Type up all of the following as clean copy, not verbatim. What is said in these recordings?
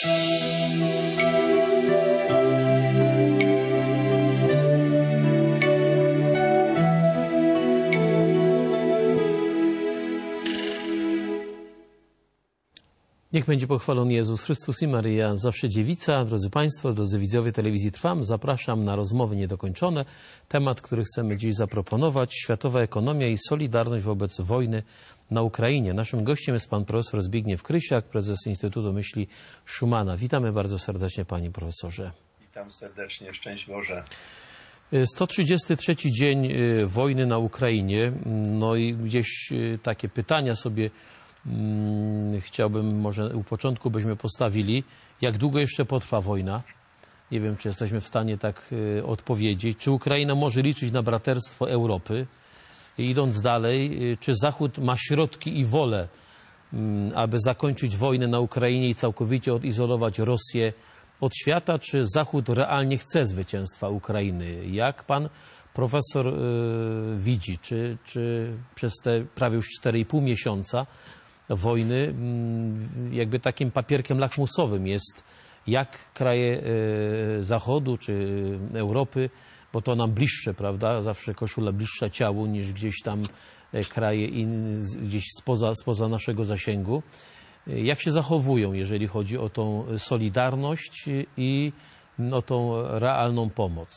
Niech będzie pochwalony Jezus Chrystus i Maryja, zawsze dziewica. Drodzy Państwo, drodzy widzowie telewizji Trwam, zapraszam na rozmowy niedokończone. Temat, który chcemy dziś zaproponować: światowa ekonomia i solidarność wobec wojny na Ukrainie. Naszym gościem jest pan profesor Zbigniew Krysiak, prezes Instytutu Myśli Schumana. Witamy bardzo serdecznie, panie profesorze. Witam serdecznie, szczęść Boże. 133 dzień wojny na Ukrainie. No i gdzieś takie pytania sobie chciałbym, może u początku byśmy postawili. Jak długo jeszcze potrwa wojna? Nie wiem, czy jesteśmy w stanie tak odpowiedzieć. Czy Ukraina może liczyć na braterstwo Europy? I idąc dalej, czy Zachód ma środki i wolę, aby zakończyć wojnę na Ukrainie i całkowicie odizolować Rosję od świata? Czy Zachód realnie chce zwycięstwa Ukrainy? Jak pan profesor widzi? Czy przez te prawie już 4,5 miesiąca wojny jakby takim papierkiem lakmusowym jest, jak kraje Zachodu czy Europy, bo to nam bliższe, prawda? Zawsze koszula bliższa ciału niż gdzieś tam kraje gdzieś spoza naszego zasięgu. Jak się zachowują, jeżeli chodzi o tą solidarność i o tą realną pomoc?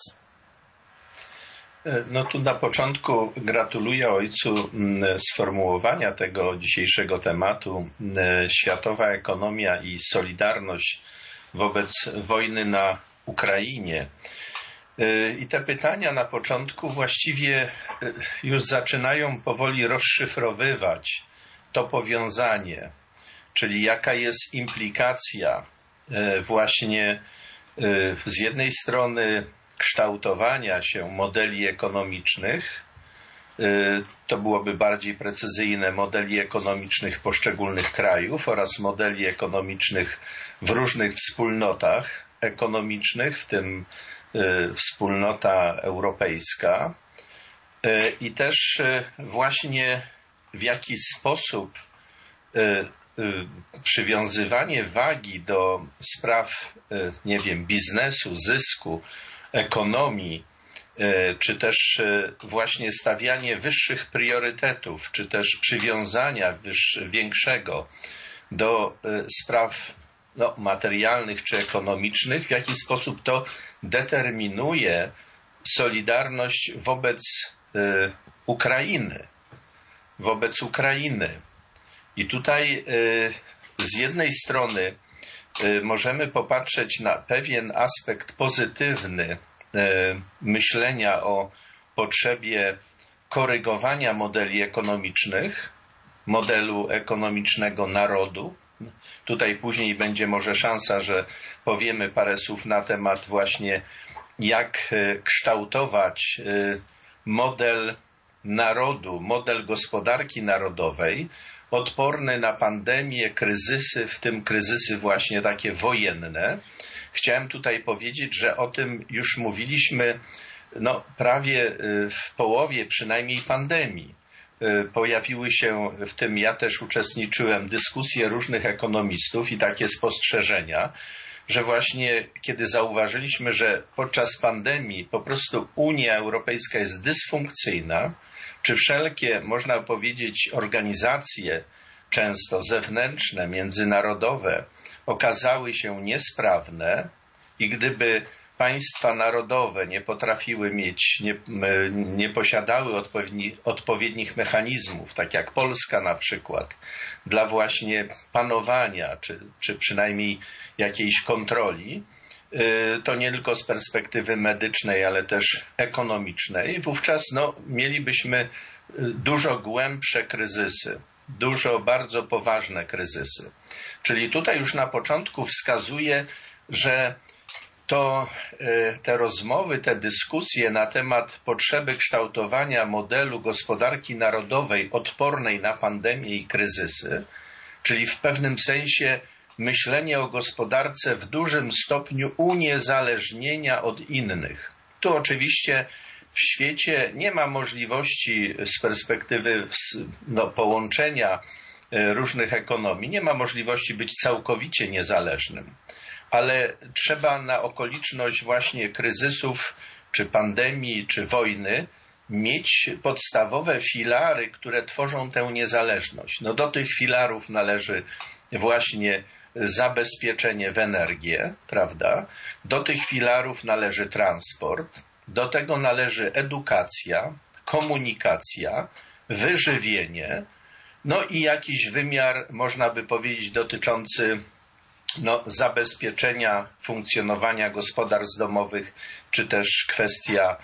No tu na początku gratuluję ojcu sformułowania tego dzisiejszego tematu: światowa ekonomia i solidarność wobec wojny na Ukrainie. I te pytania na początku właściwie już zaczynają powoli rozszyfrowywać to powiązanie, czyli jaka jest implikacja właśnie z jednej strony kształtowania się modeli ekonomicznych, to byłoby bardziej precyzyjne, modeli ekonomicznych poszczególnych krajów oraz modeli ekonomicznych w różnych wspólnotach ekonomicznych, w tym wspólnota europejska, i też właśnie w jaki sposób przywiązywanie wagi do spraw, nie wiem, biznesu, zysku, ekonomii, czy też właśnie stawianie wyższych priorytetów, czy też przywiązania większego do spraw materialnych czy ekonomicznych, w jaki sposób to determinuje solidarność wobec Ukrainy. I tutaj z jednej strony możemy popatrzeć na pewien aspekt pozytywny myślenia o potrzebie korygowania modeli ekonomicznych, modelu ekonomicznego narodu. Tutaj później będzie może szansa, że powiemy parę słów na temat właśnie, jak kształtować model narodu, model gospodarki narodowej, odporny na pandemię, kryzysy, w tym kryzysy właśnie takie wojenne. Chciałem tutaj powiedzieć, że o tym już mówiliśmy prawie w połowie przynajmniej pandemii. Pojawiły się, w tym ja też uczestniczyłem, dyskusje różnych ekonomistów i takie spostrzeżenia, że właśnie kiedy zauważyliśmy, że podczas pandemii po prostu Unia Europejska jest dysfunkcyjna, czy wszelkie, można powiedzieć, organizacje, często zewnętrzne, międzynarodowe, okazały się niesprawne i gdyby państwa narodowe nie potrafiły mieć, nie posiadały odpowiednich mechanizmów, tak jak Polska na przykład, dla właśnie panowania, czy przynajmniej jakiejś kontroli, to nie tylko z perspektywy medycznej, ale też ekonomicznej, wówczas mielibyśmy dużo głębsze kryzysy, bardzo poważne kryzysy. Czyli tutaj już na początku wskazuje, że te rozmowy, te dyskusje na temat potrzeby kształtowania modelu gospodarki narodowej odpornej na pandemię i kryzysy, czyli w pewnym sensie myślenie o gospodarce w dużym stopniu uniezależnienia od innych. Tu oczywiście w świecie nie ma możliwości z perspektywy połączenia różnych ekonomii. Nie ma możliwości być całkowicie niezależnym, ale trzeba na okoliczność właśnie kryzysów, czy pandemii, czy wojny mieć podstawowe filary, które tworzą tę niezależność. No do tych filarów należy właśnie zabezpieczenie w energię, prawda? Do tych filarów należy transport, do tego należy edukacja, komunikacja, wyżywienie, no i jakiś wymiar, można by powiedzieć, dotyczący zabezpieczenia funkcjonowania gospodarstw domowych, czy też kwestia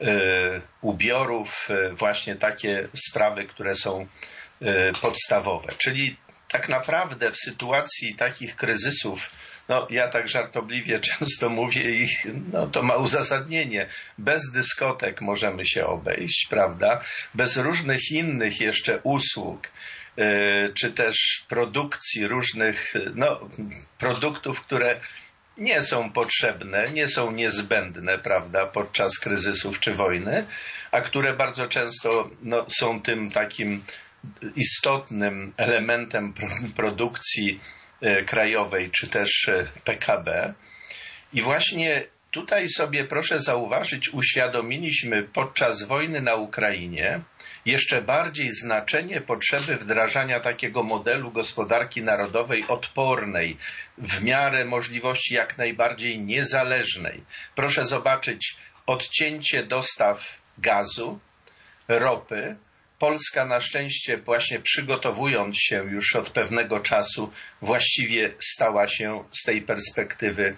ubiorów, właśnie takie sprawy, które są podstawowe. Czyli tak naprawdę w sytuacji takich kryzysów, ja tak żartobliwie często mówię i to ma uzasadnienie, bez dyskotek możemy się obejść, prawda? Bez różnych innych jeszcze usług, czy też produkcji różnych produktów, które nie są potrzebne, nie są niezbędne, prawda, podczas kryzysów czy wojny, a które bardzo często są tym takim istotnym elementem produkcji krajowej, czy też PKB. I właśnie tutaj sobie, proszę zauważyć, uświadomiliśmy podczas wojny na Ukrainie jeszcze bardziej znaczenie potrzeby wdrażania takiego modelu gospodarki narodowej odpornej, w miarę możliwości jak najbardziej niezależnej. Proszę zobaczyć, odcięcie dostaw gazu, ropy. Polska na szczęście, właśnie przygotowując się już od pewnego czasu, właściwie stała się z tej perspektywy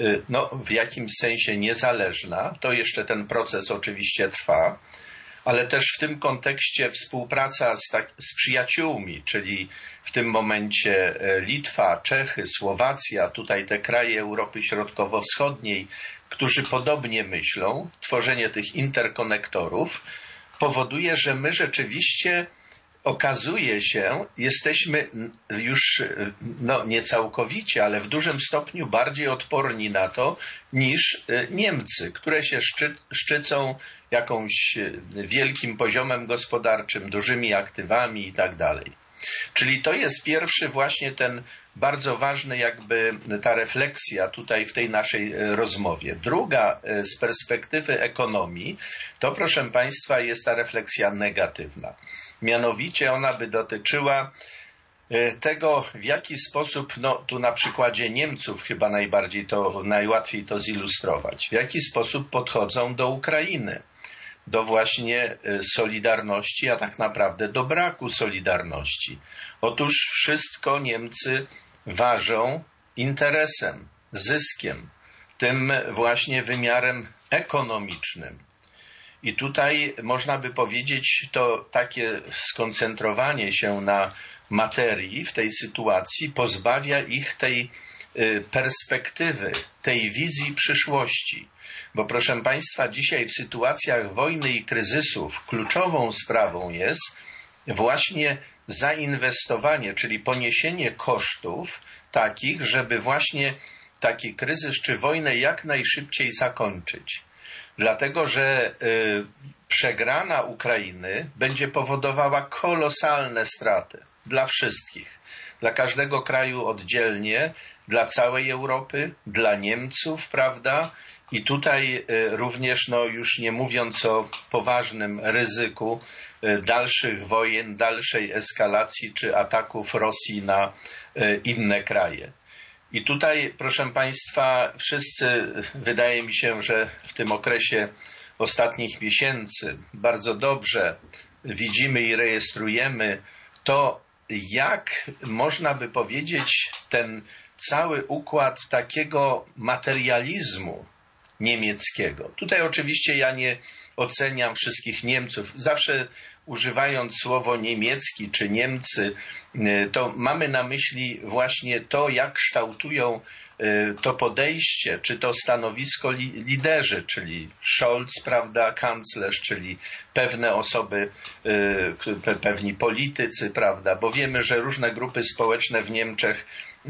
w jakimś sensie niezależna. To jeszcze ten proces oczywiście trwa, ale też w tym kontekście współpraca z przyjaciółmi, czyli w tym momencie Litwa, Czechy, Słowacja, tutaj te kraje Europy Środkowo-Wschodniej, którzy podobnie myślą, tworzenie tych interkonektorów powoduje, że my rzeczywiście, okazuje się, jesteśmy już nie całkowicie, ale w dużym stopniu bardziej odporni na to niż Niemcy, które się szczycą jakąś wielkim poziomem gospodarczym, dużymi aktywami i tak dalej. Czyli to jest pierwszy właśnie ten bardzo ważny ta refleksja tutaj w tej naszej rozmowie. Druga z perspektywy ekonomii to, proszę Państwa, jest ta refleksja negatywna. Mianowicie ona by dotyczyła tego, w jaki sposób, tu na przykładzie Niemców chyba najłatwiej to zilustrować, w jaki sposób podchodzą do Ukrainy, do właśnie solidarności, a tak naprawdę do braku solidarności. Otóż wszystko Niemcy ważą interesem, zyskiem, tym właśnie wymiarem ekonomicznym. I tutaj można by powiedzieć, to takie skoncentrowanie się na materii w tej sytuacji pozbawia ich tej perspektywy, tej wizji przyszłości. Bo proszę Państwa, dzisiaj w sytuacjach wojny i kryzysów kluczową sprawą jest właśnie zainwestowanie, czyli poniesienie kosztów takich, żeby właśnie taki kryzys czy wojnę jak najszybciej zakończyć. Dlatego, że przegrana Ukrainy będzie powodowała kolosalne straty dla wszystkich. Dla każdego kraju oddzielnie, dla całej Europy, dla Niemców, prawda? I tutaj również, już nie mówiąc o poważnym ryzyku dalszych wojen, dalszej eskalacji czy ataków Rosji na inne kraje. I tutaj, proszę Państwa, wszyscy, wydaje mi się, że w tym okresie ostatnich miesięcy bardzo dobrze widzimy i rejestrujemy to, jak można by powiedzieć, ten cały układ takiego materializmu niemieckiego. Tutaj oczywiście ja nie oceniam wszystkich Niemców. Zawsze używając słowo niemiecki czy Niemcy, to mamy na myśli właśnie to, jak kształtują to podejście, czy to stanowisko liderzy, czyli Scholz, prawda, kanclerz, czyli pewne osoby, pewni politycy, prawda, bo wiemy, że różne grupy społeczne w Niemczech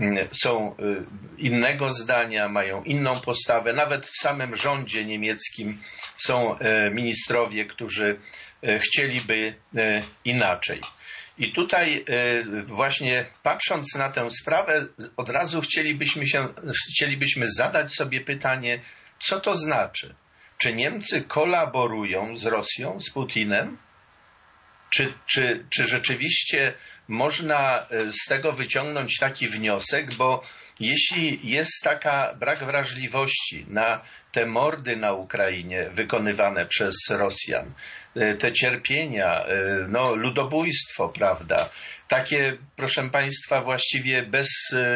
są innego zdania, mają inną postawę. Nawet w samym rządzie niemieckim są ministrowie, którzy chcieliby inaczej. I tutaj właśnie patrząc na tę sprawę, od razu chcielibyśmy zadać sobie pytanie, co to znaczy? Czy Niemcy kolaborują z Rosją, z Putinem? Czy rzeczywiście można z tego wyciągnąć taki wniosek, bo jeśli jest taka brak wrażliwości na te mordy na Ukrainie wykonywane przez Rosjan, te cierpienia, no, ludobójstwo, prawda, takie, proszę Państwa, właściwie bez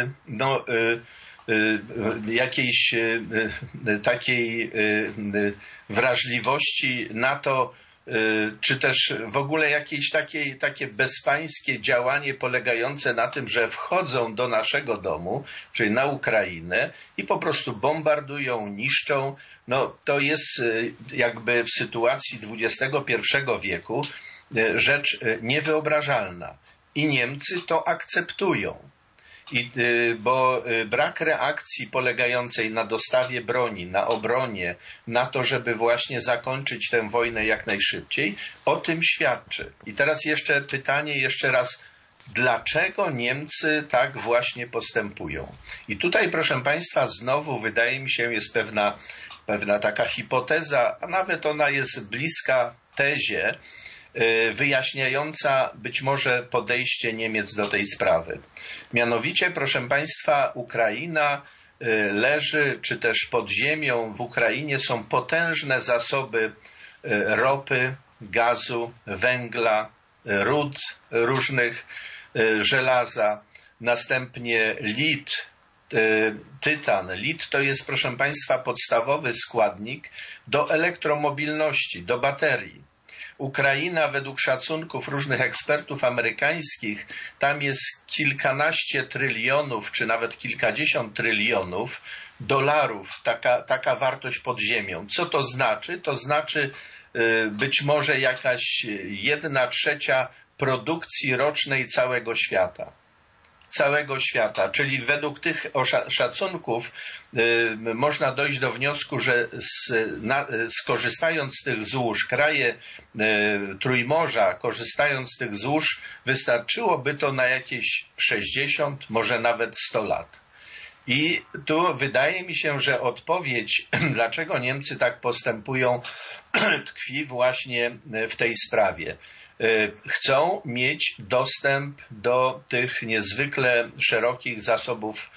jakiejś takiej wrażliwości na to, czy też w ogóle jakieś takie bezpańskie działanie polegające na tym, że wchodzą do naszego domu, czyli na Ukrainę i po prostu bombardują, niszczą, no to jest jakby w sytuacji XXI wieku rzecz niewyobrażalna. I Niemcy to akceptują. Bo brak reakcji polegającej na dostawie broni, na obronie, na to, żeby właśnie zakończyć tę wojnę jak najszybciej, o tym świadczy. I teraz jeszcze pytanie, jeszcze raz, dlaczego Niemcy tak właśnie postępują? I tutaj, proszę Państwa, znowu wydaje mi się, jest pewna taka hipoteza, a nawet ona jest bliska tezie, wyjaśniająca być może podejście Niemiec do tej sprawy. Mianowicie, proszę Państwa, Ukraina leży, czy też pod ziemią w Ukrainie są potężne zasoby ropy, gazu, węgla, ród różnych, żelaza, następnie lit, tytan. Lit to jest, proszę Państwa, podstawowy składnik do elektromobilności, do baterii. Ukraina według szacunków różnych ekspertów amerykańskich, tam jest kilkanaście trylionów, czy nawet kilkadziesiąt trylionów dolarów, taka wartość pod ziemią. Co to znaczy? To znaczy być może jakaś 1/3 produkcji rocznej całego świata. Czyli według tych szacunków można dojść do wniosku, że skorzystając z tych złóż, kraje Trójmorza, korzystając z tych złóż, wystarczyłoby to na jakieś 60, może nawet 100 lat. I tu wydaje mi się, że odpowiedź, dlaczego Niemcy tak postępują, tkwi właśnie w tej sprawie. Chcą mieć dostęp do tych niezwykle szerokich zasobów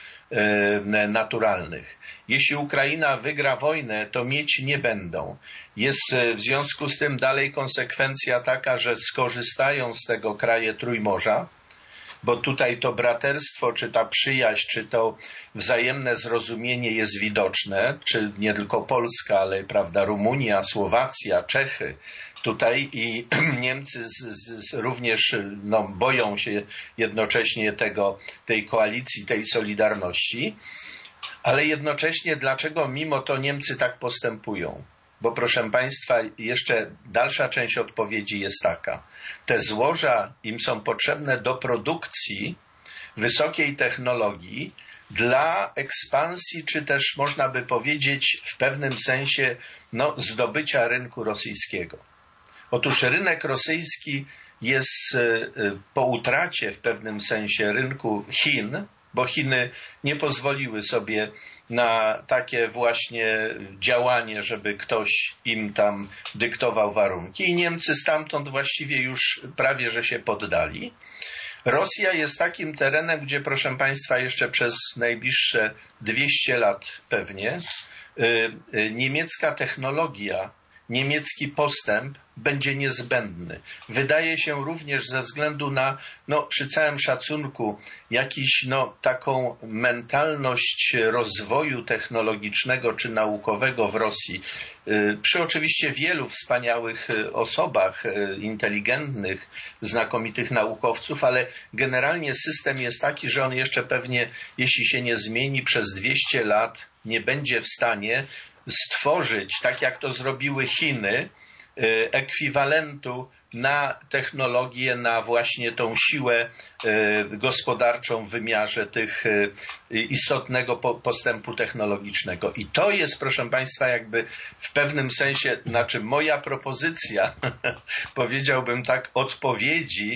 naturalnych. Jeśli Ukraina wygra wojnę, to mieć nie będą. Jest w związku z tym dalej konsekwencja taka, że skorzystają z tego kraje Trójmorza, bo tutaj to braterstwo, czy ta przyjaźń, czy to wzajemne zrozumienie jest widoczne, czy nie tylko Polska, ale prawda, Rumunia, Słowacja, Czechy. Tutaj i Niemcy również boją się jednocześnie tej koalicji, tej solidarności, ale jednocześnie dlaczego mimo to Niemcy tak postępują? Bo proszę Państwa, jeszcze dalsza część odpowiedzi jest taka. Te złoża im są potrzebne do produkcji wysokiej technologii dla ekspansji, czy też można by powiedzieć w pewnym sensie zdobycia rynku rosyjskiego. Otóż rynek rosyjski jest po utracie w pewnym sensie rynku Chin, bo Chiny nie pozwoliły sobie na takie właśnie działanie, żeby ktoś im tam dyktował warunki i Niemcy stamtąd właściwie już prawie że się poddali. Rosja jest takim terenem, gdzie proszę Państwa jeszcze przez najbliższe 200 lat pewnie niemiecka technologia, niemiecki postęp będzie niezbędny. Wydaje się również ze względu na, przy całym szacunku, taką mentalność rozwoju technologicznego czy naukowego w Rosji, przy oczywiście wielu wspaniałych osobach, inteligentnych, znakomitych naukowców, ale generalnie system jest taki, że on jeszcze pewnie, jeśli się nie zmieni przez 200 lat, nie będzie w stanie stworzyć, tak jak to zrobiły Chiny, ekwiwalentu na technologię, na właśnie tą siłę gospodarczą w wymiarze tych istotnego postępu technologicznego. I to jest, proszę Państwa, jakby w pewnym sensie, moja propozycja, powiedziałbym tak, odpowiedzi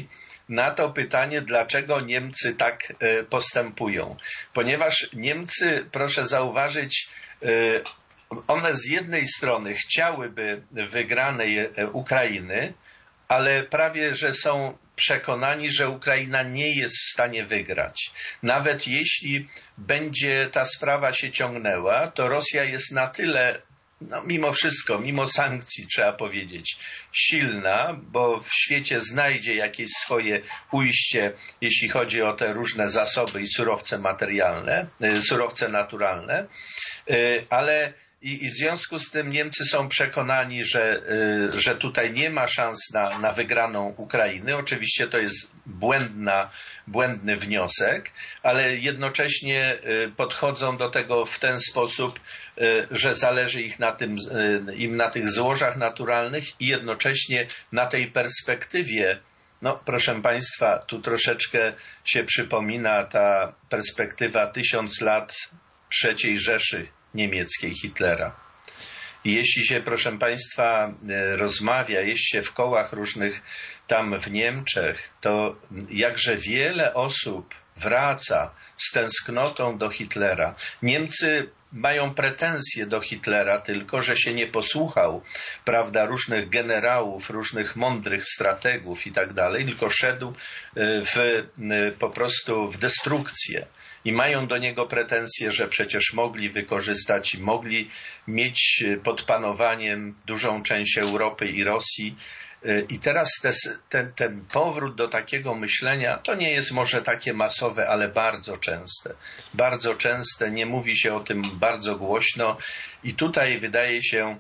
na to pytanie, dlaczego Niemcy tak postępują. Ponieważ Niemcy, proszę zauważyć, one z jednej strony chciałyby wygranej Ukrainy, ale prawie że są przekonani, że Ukraina nie jest w stanie wygrać. Nawet jeśli będzie ta sprawa się ciągnęła, to Rosja jest na tyle, no mimo wszystko, mimo sankcji trzeba powiedzieć, silna, bo w świecie znajdzie jakieś swoje ujście, jeśli chodzi o te różne zasoby i surowce materialne, surowce naturalne, ale i w związku z tym Niemcy są przekonani, że tutaj nie ma szans na wygraną Ukrainy. Oczywiście to jest błędny wniosek, ale jednocześnie podchodzą do tego w ten sposób, że zależy im na tych złożach naturalnych i jednocześnie na tej perspektywie. No, proszę Państwa, tu troszeczkę się przypomina ta perspektywa 1000 lat III Rzeszy Niemieckiej Hitlera. I jeśli się, proszę Państwa, rozmawia, jeździ się w kołach różnych tam w Niemczech, to jakże wiele osób wraca z tęsknotą do Hitlera. Niemcy mają pretensje do Hitlera tylko, że się nie posłuchał, prawda, różnych generałów, różnych mądrych strategów i tak dalej, tylko szedł po prostu w destrukcję. I mają do niego pretensje, że przecież mogli wykorzystać i mogli mieć pod panowaniem dużą część Europy i Rosji. I teraz ten powrót do takiego myślenia to nie jest może takie masowe, ale bardzo częste. Bardzo częste, nie mówi się o tym bardzo głośno i tutaj wydaje się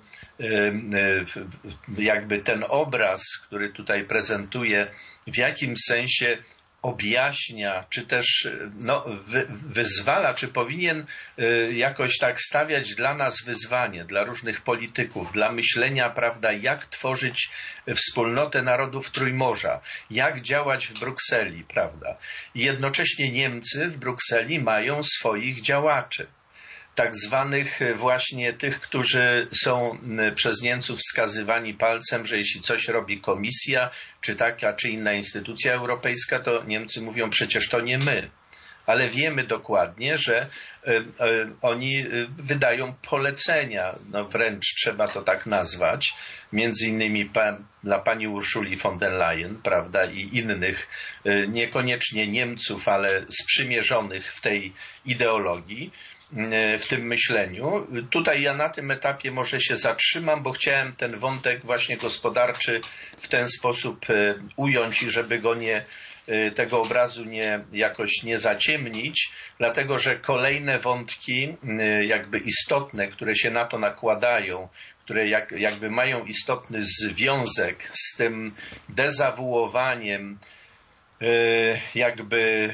jakby ten obraz, który tutaj prezentuje, w jakim sensie objaśnia, czy też wyzwala, czy powinien jakoś tak stawiać dla nas wyzwanie, dla różnych polityków, dla myślenia, prawda, jak tworzyć wspólnotę narodów Trójmorza, jak działać w Brukseli, prawda. I jednocześnie Niemcy w Brukseli mają swoich działaczy. Tak zwanych właśnie tych, którzy są przez Niemców wskazywani palcem, że jeśli coś robi Komisja, czy taka, czy inna instytucja europejska, to Niemcy mówią, przecież to nie my. Ale wiemy dokładnie, że oni wydają polecenia, no wręcz trzeba to tak nazwać, między innymi dla pani Ursuli von der Leyen, prawda, i innych, niekoniecznie Niemców, ale sprzymierzonych w tej ideologii, w tym myśleniu. Tutaj ja na tym etapie może się zatrzymam, bo chciałem ten wątek właśnie gospodarczy w ten sposób ująć i żeby go tego obrazu jakoś nie zaciemnić, dlatego że kolejne wątki jakby istotne, które się na to nakładają, które jakby mają istotny związek z tym dezawuowaniem jakby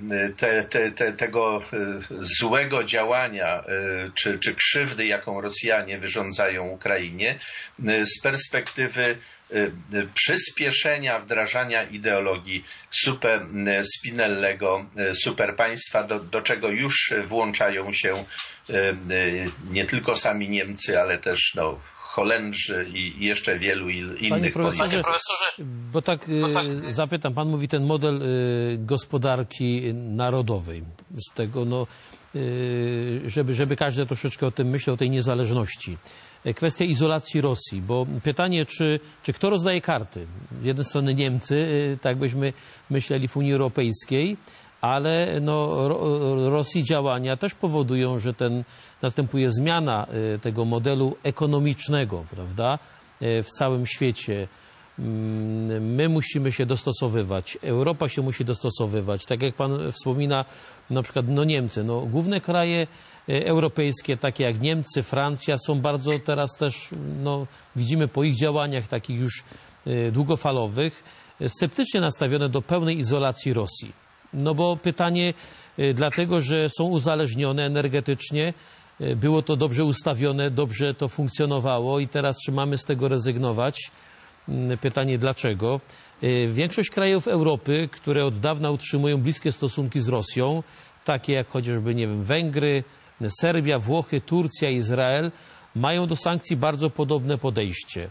tego złego działania czy krzywdy, jaką Rosjanie wyrządzają Ukrainie, z perspektywy przyspieszenia wdrażania ideologii Spinellego, superpaństwa, do czego już włączają się nie tylko sami Niemcy, ale też Holendrzy i jeszcze wielu innych. Panie profesorze, bo tak zapytam, pan mówi ten model gospodarki narodowej, z tego, żeby każdy troszeczkę o tym myślał, o tej niezależności. Kwestia izolacji Rosji, bo pytanie, czy kto rozdaje karty? Z jednej strony Niemcy, tak byśmy myśleli w Unii Europejskiej, ale Rosji działania też powodują, że następuje zmiana tego modelu ekonomicznego, prawda, w całym świecie. My musimy się dostosowywać, Europa się musi dostosowywać. Tak jak pan wspomina, na przykład Niemcy, główne kraje europejskie, takie jak Niemcy, Francja, są bardzo teraz też, widzimy po ich działaniach takich już długofalowych, sceptycznie nastawione do pełnej izolacji Rosji. Bo pytanie, dlatego, że są uzależnione energetycznie, było to dobrze ustawione, dobrze to funkcjonowało i teraz czy mamy z tego rezygnować? Pytanie dlaczego? Większość krajów Europy, które od dawna utrzymują bliskie stosunki z Rosją, takie jak chociażby, Węgry, Serbia, Włochy, Turcja, Izrael, mają do sankcji bardzo podobne podejście.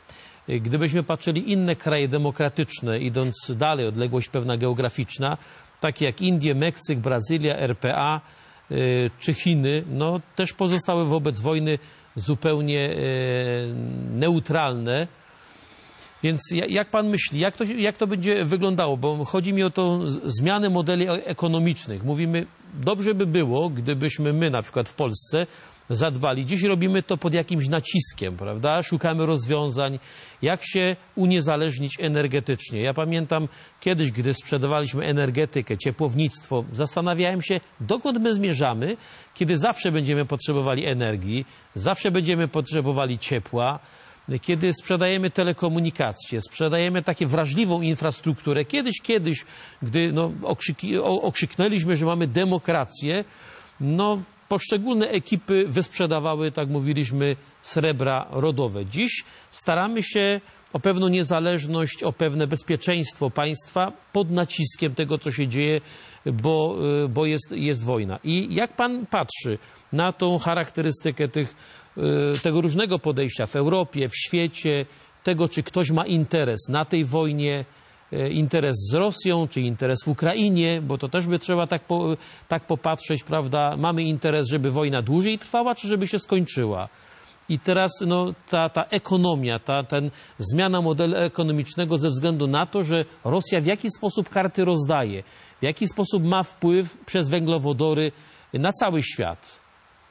Gdybyśmy patrzyli inne kraje demokratyczne, idąc dalej, odległość pewna geograficzna, takie jak Indie, Meksyk, Brazylia, RPA czy Chiny, no też pozostały wobec wojny zupełnie neutralne. Więc jak pan myśli, jak to będzie wyglądało? Bo chodzi mi o tą zmianę modeli ekonomicznych. Mówimy, dobrze by było, gdybyśmy my na przykład w Polsce zadbali. Dziś robimy to pod jakimś naciskiem, prawda? Szukamy rozwiązań, jak się uniezależnić energetycznie. Ja pamiętam kiedyś, gdy sprzedawaliśmy energetykę, ciepłownictwo, zastanawiałem się, dokąd my zmierzamy, kiedy zawsze będziemy potrzebowali energii, zawsze będziemy potrzebowali ciepła, kiedy sprzedajemy telekomunikacje, sprzedajemy takie wrażliwą infrastrukturę. Kiedyś, gdy okrzyknęliśmy, że mamy demokrację, no poszczególne ekipy wysprzedawały, tak mówiliśmy, srebra rodowe. Dziś staramy się o pewną niezależność, o pewne bezpieczeństwo państwa pod naciskiem tego, co się dzieje, bo jest wojna. I jak pan patrzy na tą charakterystykę tego różnego podejścia w Europie, w świecie, tego, czy ktoś ma interes na tej wojnie, interes z Rosją, czy interes w Ukrainie, bo to też by trzeba tak popatrzeć, prawda? Mamy interes, żeby wojna dłużej trwała, czy żeby się skończyła? I teraz no, ta ekonomia, zmiana modelu ekonomicznego ze względu na to, że Rosja w jaki sposób karty rozdaje, w jaki sposób ma wpływ przez węglowodory na cały świat.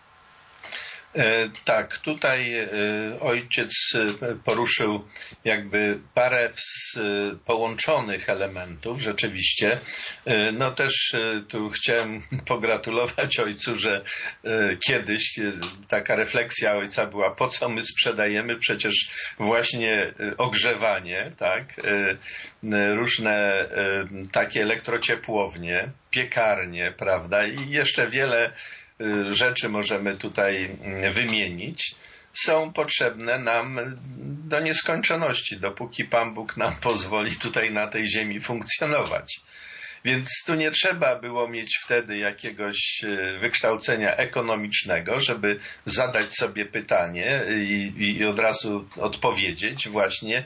Tak, tutaj ojciec poruszył jakby parę połączonych elementów, rzeczywiście. No też tu chciałem pogratulować ojcu, że kiedyś taka refleksja ojca była, po co my sprzedajemy przecież właśnie ogrzewanie, tak? Różne takie elektrociepłownie, piekarnie, prawda? I jeszcze wiele rzeczy możemy tutaj wymienić, są potrzebne nam do nieskończoności, dopóki Pan Bóg nam pozwoli tutaj na tej ziemi funkcjonować. Więc tu nie trzeba było mieć wtedy jakiegoś wykształcenia ekonomicznego, żeby zadać sobie pytanie i od razu odpowiedzieć właśnie,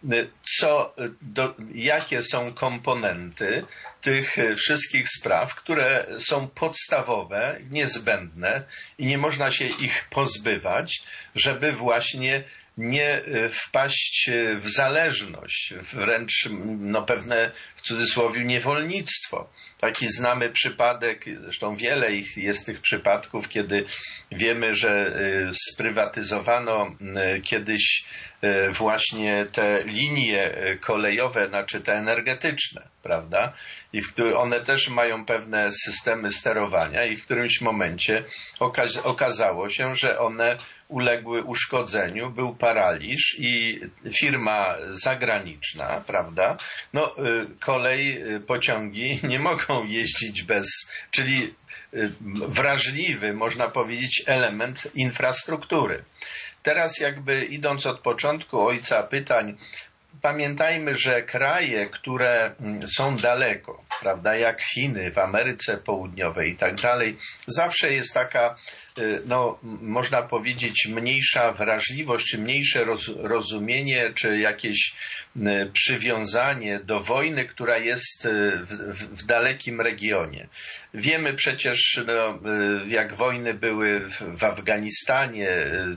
jakie są komponenty tych wszystkich spraw, które są podstawowe, niezbędne i nie można się ich pozbywać, żeby właśnie nie wpaść w zależność, wręcz pewne w cudzysłowie niewolnictwo. Taki znamy przypadek, zresztą wiele jest tych przypadków, kiedy wiemy, że sprywatyzowano kiedyś właśnie te linie kolejowe, znaczy te energetyczne, prawda? I one też mają pewne systemy sterowania i w którymś momencie okazało się, że one uległy uszkodzeniu, był paraliż i firma zagraniczna, prawda? No, kolej, pociągi nie mogą jeździć czyli wrażliwy, można powiedzieć, element infrastruktury. Teraz jakby idąc od początku ojca pytań, pamiętajmy, że kraje, które są daleko, prawda, jak Chiny, w Ameryce Południowej i tak dalej, zawsze jest taka, no, można powiedzieć, mniejsza wrażliwość, czy mniejsze rozumienie, czy jakieś przywiązanie do wojny, która jest w dalekim regionie. Wiemy przecież, no, jak wojny były w Afganistanie,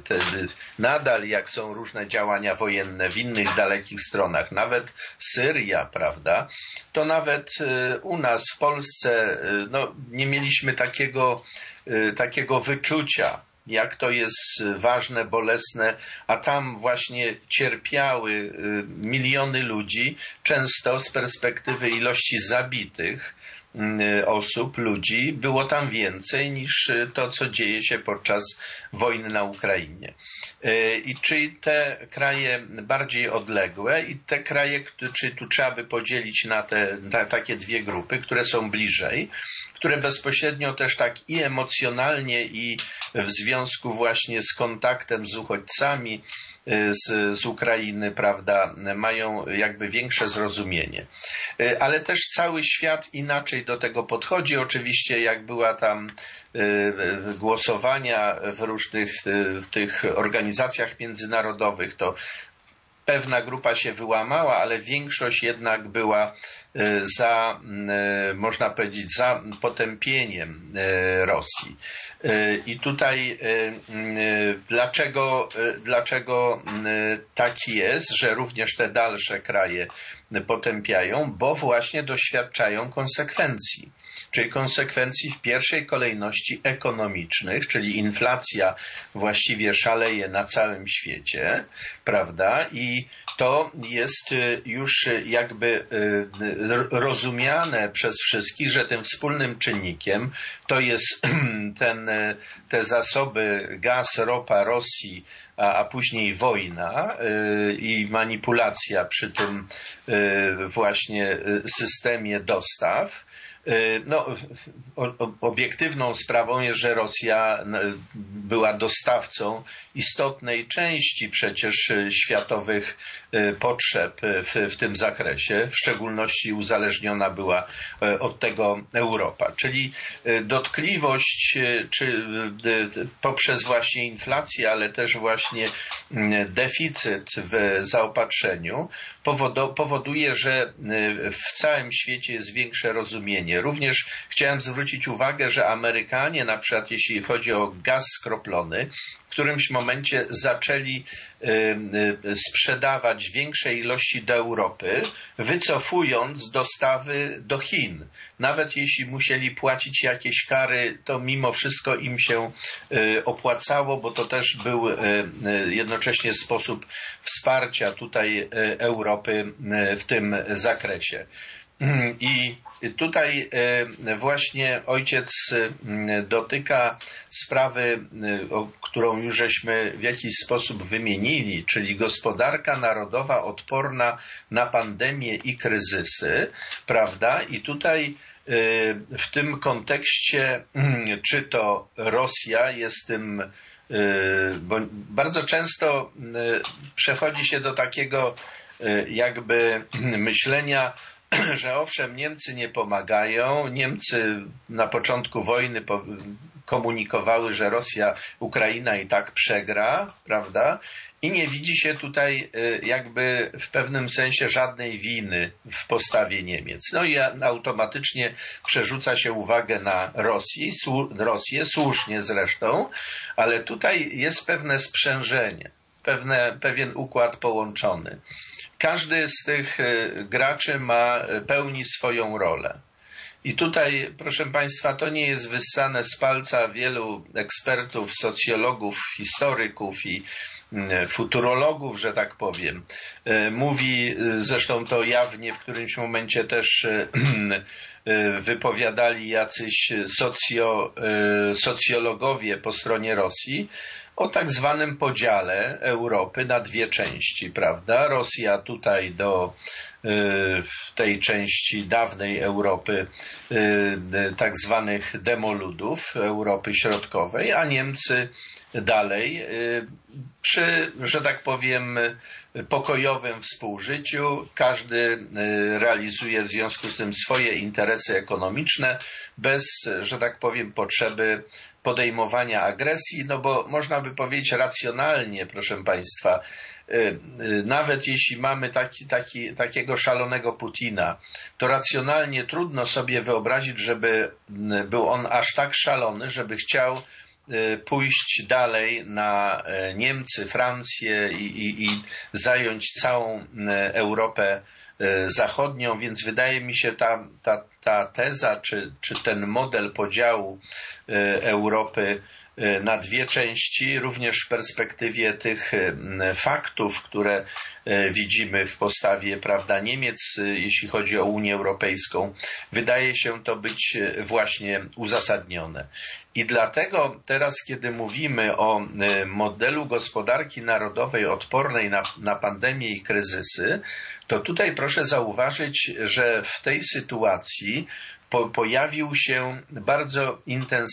nadal jak są różne działania wojenne w innych dalekich stronach, nawet Syria, prawda, to nawet u nas w Polsce no, nie mieliśmy takiego wyczucia, jak to jest ważne, bolesne, a tam właśnie cierpiały miliony ludzi, często z perspektywy ilości zabitych osób, ludzi, było tam więcej niż to, co dzieje się podczas wojny na Ukrainie. I czyli te kraje bardziej odległe i te kraje, czy tu trzeba by podzielić na takie dwie grupy, które są bliżej, które bezpośrednio też tak i emocjonalnie i w związku właśnie z kontaktem z uchodźcami z Ukrainy, prawda, mają jakby większe zrozumienie. Ale też cały świat inaczej do tego podchodzi. Oczywiście jak była tam głosowania w różnych tych organizacjach międzynarodowych, to pewna grupa się wyłamała, ale większość jednak była za, można powiedzieć, za potępieniem Rosji. I tutaj dlaczego tak jest, że również te dalsze kraje potępiają? Bo właśnie doświadczają konsekwencji. Czyli konsekwencji w pierwszej kolejności ekonomicznych, czyli inflacja właściwie szaleje na całym świecie, prawda? I to jest już jakby rozumiane przez wszystkich, że tym wspólnym czynnikiem to jest te zasoby gaz, ropa Rosji, a później wojna i manipulacja przy tym właśnie systemie dostaw. No, obiektywną sprawą jest, że Rosja była dostawcą istotnej części przecież światowych potrzeb w tym zakresie. W szczególności uzależniona była od tego Europa. Czyli dotkliwość poprzez właśnie inflację, ale też właśnie deficyt w zaopatrzeniu powoduje, że w całym świecie jest większe rozumienie. Również chciałem zwrócić uwagę, że Amerykanie, na przykład jeśli chodzi o gaz skroplony, w którymś momencie zaczęli sprzedawać większe ilości do Europy, wycofując dostawy do Chin. Nawet jeśli musieli płacić jakieś kary, to mimo wszystko im się opłacało, bo to też był jednocześnie sposób wsparcia tutaj Europy w tym zakresie. I tutaj właśnie ojciec dotyka sprawy, którą już żeśmy w jakiś sposób wymienili, czyli gospodarka narodowa odporna na pandemię i kryzysy, prawda? I tutaj w tym kontekście, czy to Rosja jest tym, bo bardzo często przechodzi się do takiego jakby myślenia, że owszem, Niemcy nie pomagają. Niemcy na początku wojny komunikowały, że Ukraina i tak przegra, prawda? I nie widzi się tutaj jakby w pewnym sensie żadnej winy w postawie Niemiec. No i automatycznie przerzuca się uwagę na Rosję, słusznie zresztą, ale tutaj jest pewne sprzężenie, pewien układ połączony. Każdy z tych graczy pełni swoją rolę. I tutaj, proszę Państwa, to nie jest wyssane z palca wielu ekspertów, socjologów, historyków i futurologów, że tak powiem. Mówi, zresztą to jawnie w którymś momencie też wypowiadali jacyś socjologowie po stronie Rosji, o tak zwanym podziale Europy na dwie części, prawda? Rosja tutaj w tej części dawnej Europy tak zwanych demoludów Europy Środkowej, a Niemcy dalej przy, że tak powiem, pokojowym współżyciu. Każdy realizuje w związku z tym swoje interesy ekonomiczne bez, że tak powiem, potrzeby podejmowania agresji, no bo można by powiedzieć racjonalnie, proszę Państwa, nawet jeśli mamy takiego szalonego Putina, to racjonalnie trudno sobie wyobrazić, żeby był on aż tak szalony, żeby chciał pójść dalej na Niemcy, Francję i zająć całą Europę Zachodnią, więc wydaje mi się ta teza, czy ten model podziału Europy na dwie części, również w perspektywie tych faktów, które widzimy w postawie, prawda, Niemiec, jeśli chodzi o Unię Europejską, wydaje się to być właśnie uzasadnione. I dlatego teraz, kiedy mówimy o modelu gospodarki narodowej odpornej na pandemię i kryzysy, to tutaj proszę zauważyć, że w tej sytuacji pojawił się bardzo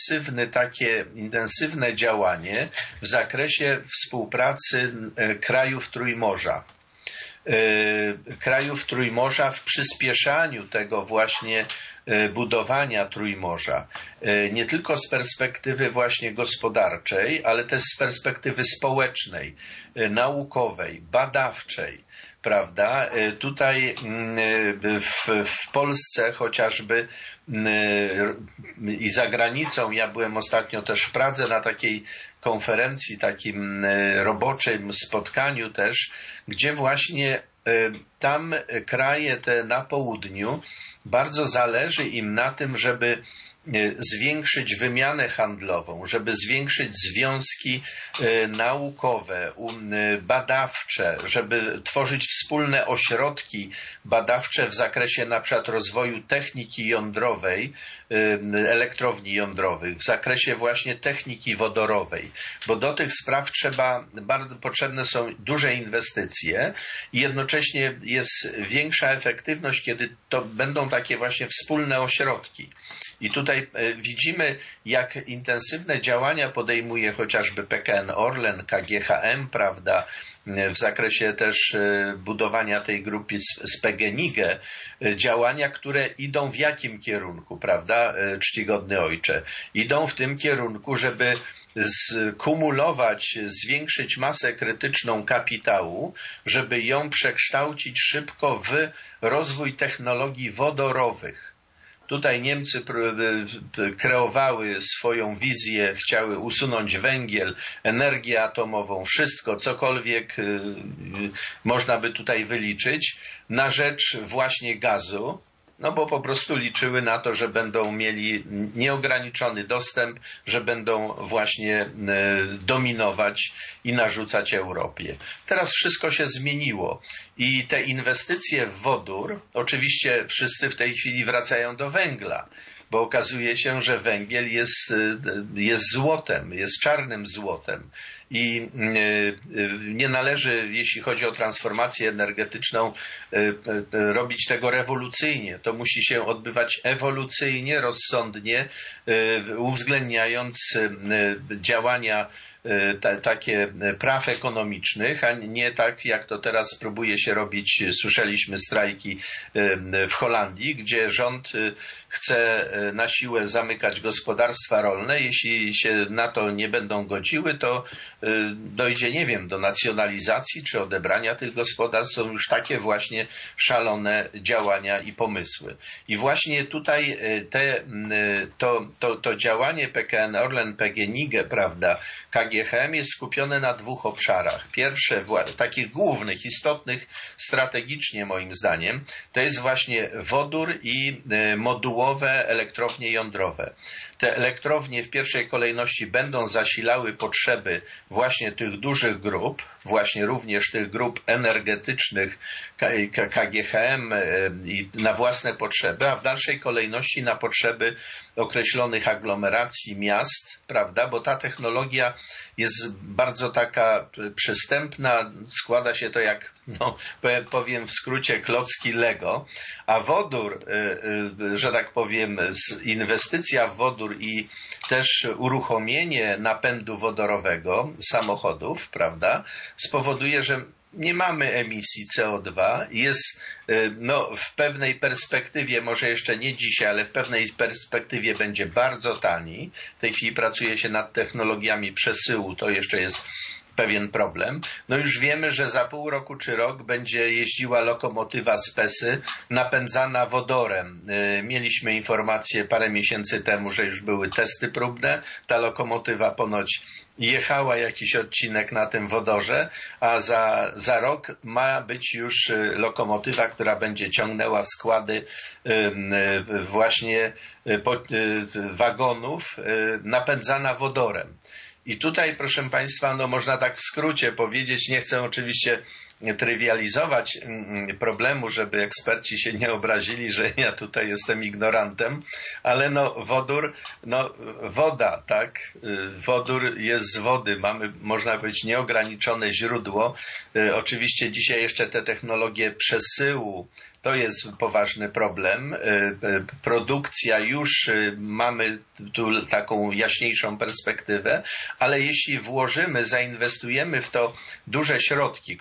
intensywne działanie w zakresie współpracy krajów Trójmorza w przyspieszaniu tego właśnie budowania Trójmorza, nie tylko z perspektywy właśnie gospodarczej, ale też z perspektywy społecznej, naukowej, badawczej, prawda? Tutaj w Polsce chociażby i za granicą, ja byłem ostatnio też w Pradze na takiej konferencji, takim roboczym spotkaniu też, gdzie właśnie tam kraje te na południu bardzo zależy im na tym, żeby zwiększyć wymianę handlową, żeby zwiększyć związki naukowe, badawcze, żeby tworzyć wspólne ośrodki badawcze w zakresie na przykład rozwoju techniki jądrowej, elektrowni jądrowych, w zakresie właśnie techniki wodorowej, bo do tych spraw bardzo potrzebne są duże inwestycje i jednocześnie jest większa efektywność, kiedy to będą takie właśnie wspólne ośrodki. I tutaj widzimy, jak intensywne działania podejmuje chociażby PKN Orlen, KGHM, prawda, w zakresie też budowania tej grupy z PGNiG, działania, które idą w jakim kierunku, prawda, czcigodny ojcze? Idą w tym kierunku, żeby skumulować, zwiększyć masę krytyczną kapitału, żeby ją przekształcić szybko w rozwój technologii wodorowych. Tutaj Niemcy kreowały swoją wizję, chciały usunąć węgiel, energię atomową, wszystko, cokolwiek można by tutaj wyliczyć, na rzecz właśnie gazu, no bo po prostu liczyły na to, że będą mieli nieograniczony dostęp, że będą właśnie dominować i narzucać Europie. Teraz wszystko się zmieniło i te inwestycje w wodór, oczywiście wszyscy w tej chwili wracają do węgla, bo okazuje się, że węgiel jest złotem, jest czarnym złotem i nie należy, jeśli chodzi o transformację energetyczną, robić tego rewolucyjnie. To musi się odbywać ewolucyjnie, rozsądnie, uwzględniając działania takie praw ekonomicznych, a nie tak jak to teraz próbuje się robić. Słyszeliśmy strajki w Holandii, gdzie rząd chce na siłę zamykać gospodarstwa rolne. Jeśli się na to nie będą godziły, to dojdzie, nie wiem, do nacjonalizacji czy odebrania tych gospodarstw. Są już takie właśnie szalone działania i pomysły. I właśnie tutaj to działanie PKN Orlen, PGNiG, prawda, KGHM jest skupione na dwóch obszarach. Pierwsze, takich głównych, istotnych strategicznie moim zdaniem, to jest właśnie wodór i modułowe elektrownie jądrowe. Te elektrownie w pierwszej kolejności będą zasilały potrzeby właśnie tych dużych grup, właśnie również tych grup energetycznych KGHM i na własne potrzeby, a w dalszej kolejności na potrzeby określonych aglomeracji, miast, prawda, bo ta technologia jest bardzo taka przystępna, składa się to jak, no, powiem w skrócie, klocki Lego, a wodór, że tak powiem, inwestycja w wodór i też uruchomienie napędu wodorowego samochodów, prawda, spowoduje, że nie mamy emisji CO2, jest w pewnej perspektywie, może jeszcze nie dzisiaj, ale w pewnej perspektywie będzie bardzo tani. W tej chwili pracuje się nad technologiami przesyłu, to jeszcze jest pewien problem. No już wiemy, że za pół roku czy rok będzie jeździła lokomotywa z PESY napędzana wodorem. Mieliśmy informację parę miesięcy temu, że już były testy próbne. Ta lokomotywa ponoć jechała jakiś odcinek na tym wodorze, a za rok ma być już lokomotywa, która będzie ciągnęła składy właśnie wagonów napędzana wodorem. I tutaj, proszę Państwa, no można tak w skrócie powiedzieć, nie chcę oczywiście trywializować problemu, żeby eksperci się nie obrazili, że ja tutaj jestem ignorantem, ale wodór, woda, tak? Wodór jest z wody, mamy, można powiedzieć, nieograniczone źródło. Oczywiście dzisiaj jeszcze te technologie przesyłu, to jest poważny problem. Produkcja już mamy tu taką jaśniejszą perspektywę, ale jeśli zainwestujemy w to duże środki, które właśnie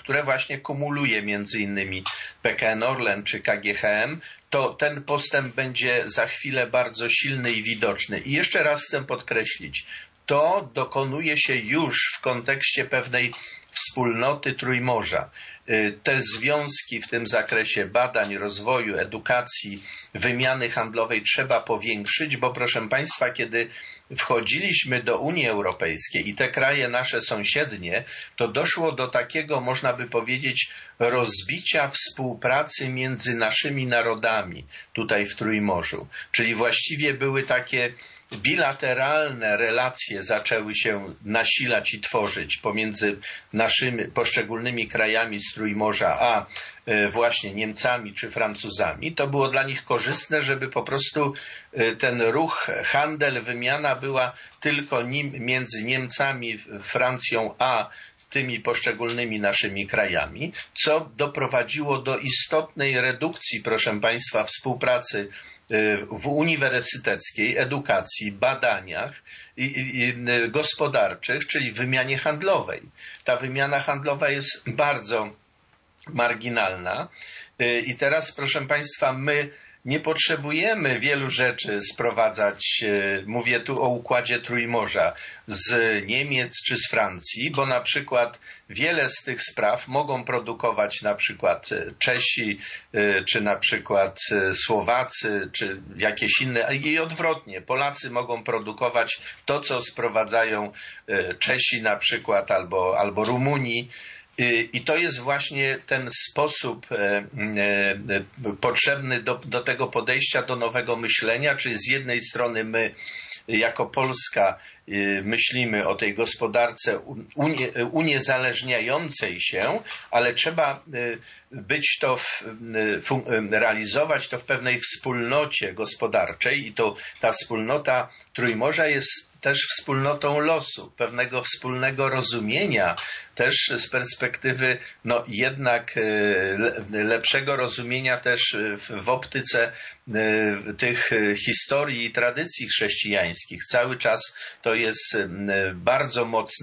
właśnie kumuluje między innymi PKN Orlen czy KGHM, to ten postęp będzie za chwilę bardzo silny i widoczny. I jeszcze raz chcę podkreślić, to dokonuje się już w kontekście pewnej wspólnoty Trójmorza. Te związki w tym zakresie badań, rozwoju, edukacji, wymiany handlowej trzeba powiększyć, bo proszę Państwa, kiedy wchodziliśmy do Unii Europejskiej i te kraje nasze sąsiednie, to doszło do takiego, można by powiedzieć, rozbicia współpracy między naszymi narodami tutaj w Trójmorzu. Czyli właściwie były takie bilateralne relacje zaczęły się nasilać i tworzyć pomiędzy naszymi poszczególnymi krajami z Trójmorza, a właśnie Niemcami czy Francuzami. To było dla nich korzystne, żeby po prostu ten ruch, handel, wymiana była tylko między Niemcami, Francją, a tymi poszczególnymi naszymi krajami, co doprowadziło do istotnej redukcji, proszę Państwa, współpracy w uniwersyteckiej, edukacji, badaniach i gospodarczych, czyli wymianie handlowej. Ta wymiana handlowa jest bardzo marginalna i teraz, proszę Państwa, my nie potrzebujemy wielu rzeczy sprowadzać, mówię tu o układzie Trójmorza, z Niemiec czy z Francji, bo na przykład wiele z tych spraw mogą produkować na przykład Czesi, czy na przykład Słowacy, czy jakieś inne, i odwrotnie. Polacy mogą produkować to, co sprowadzają Czesi na przykład, albo Rumuni. I to jest właśnie ten sposób potrzebny do tego podejścia, do nowego myślenia, czyli z jednej strony my jako Polska myślimy o tej gospodarce uniezależniającej się, ale trzeba być to, realizować to w pewnej wspólnocie gospodarczej i to ta wspólnota Trójmorza jest też wspólnotą losu, pewnego wspólnego rozumienia, też z perspektywy jednak lepszego rozumienia też w optyce tych historii i tradycji chrześcijańskich. Cały czas to jest bardzo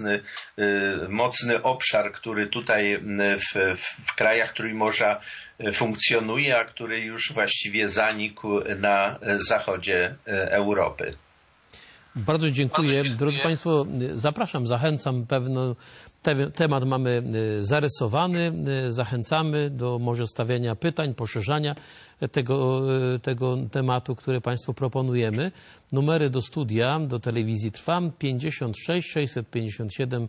mocny obszar, który tutaj w krajach Trójmorza funkcjonuje, a który już właściwie zanikł na zachodzie Europy. Bardzo dziękuję. Drodzy Państwo, zapraszam, zachęcam. Temat mamy zarysowany. Zachęcamy do może stawiania pytań, poszerzania tego tematu, który Państwu proponujemy. Numery do studia, do telewizji Trwam 56 657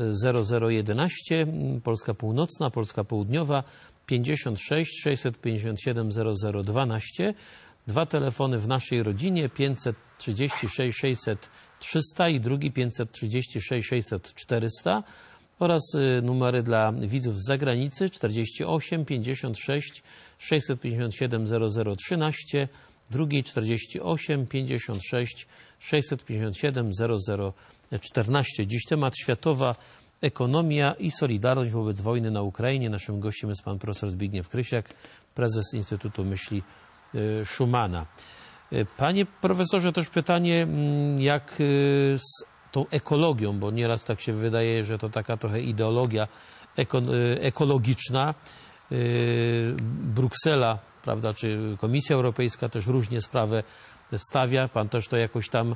0011, Polska Północna, Polska Południowa 56 657 0012. Dwa telefony w naszej rodzinie 536 600 300 i drugi 536 600 400 oraz numery dla widzów z zagranicy 48 56 657 0013, drugi 48 56 657 0014. Dziś temat: światowa ekonomia i solidarność wobec wojny na Ukrainie. Naszym gościem jest pan profesor Zbigniew Krysiak, prezes Instytutu Myśli Schumana. Panie profesorze, też pytanie, jak z tą ekologią, bo nieraz tak się wydaje, że to taka trochę ideologia ekologiczna. Bruksela, prawda, czy Komisja Europejska też różnie sprawę stawia. Pan też to jakoś tam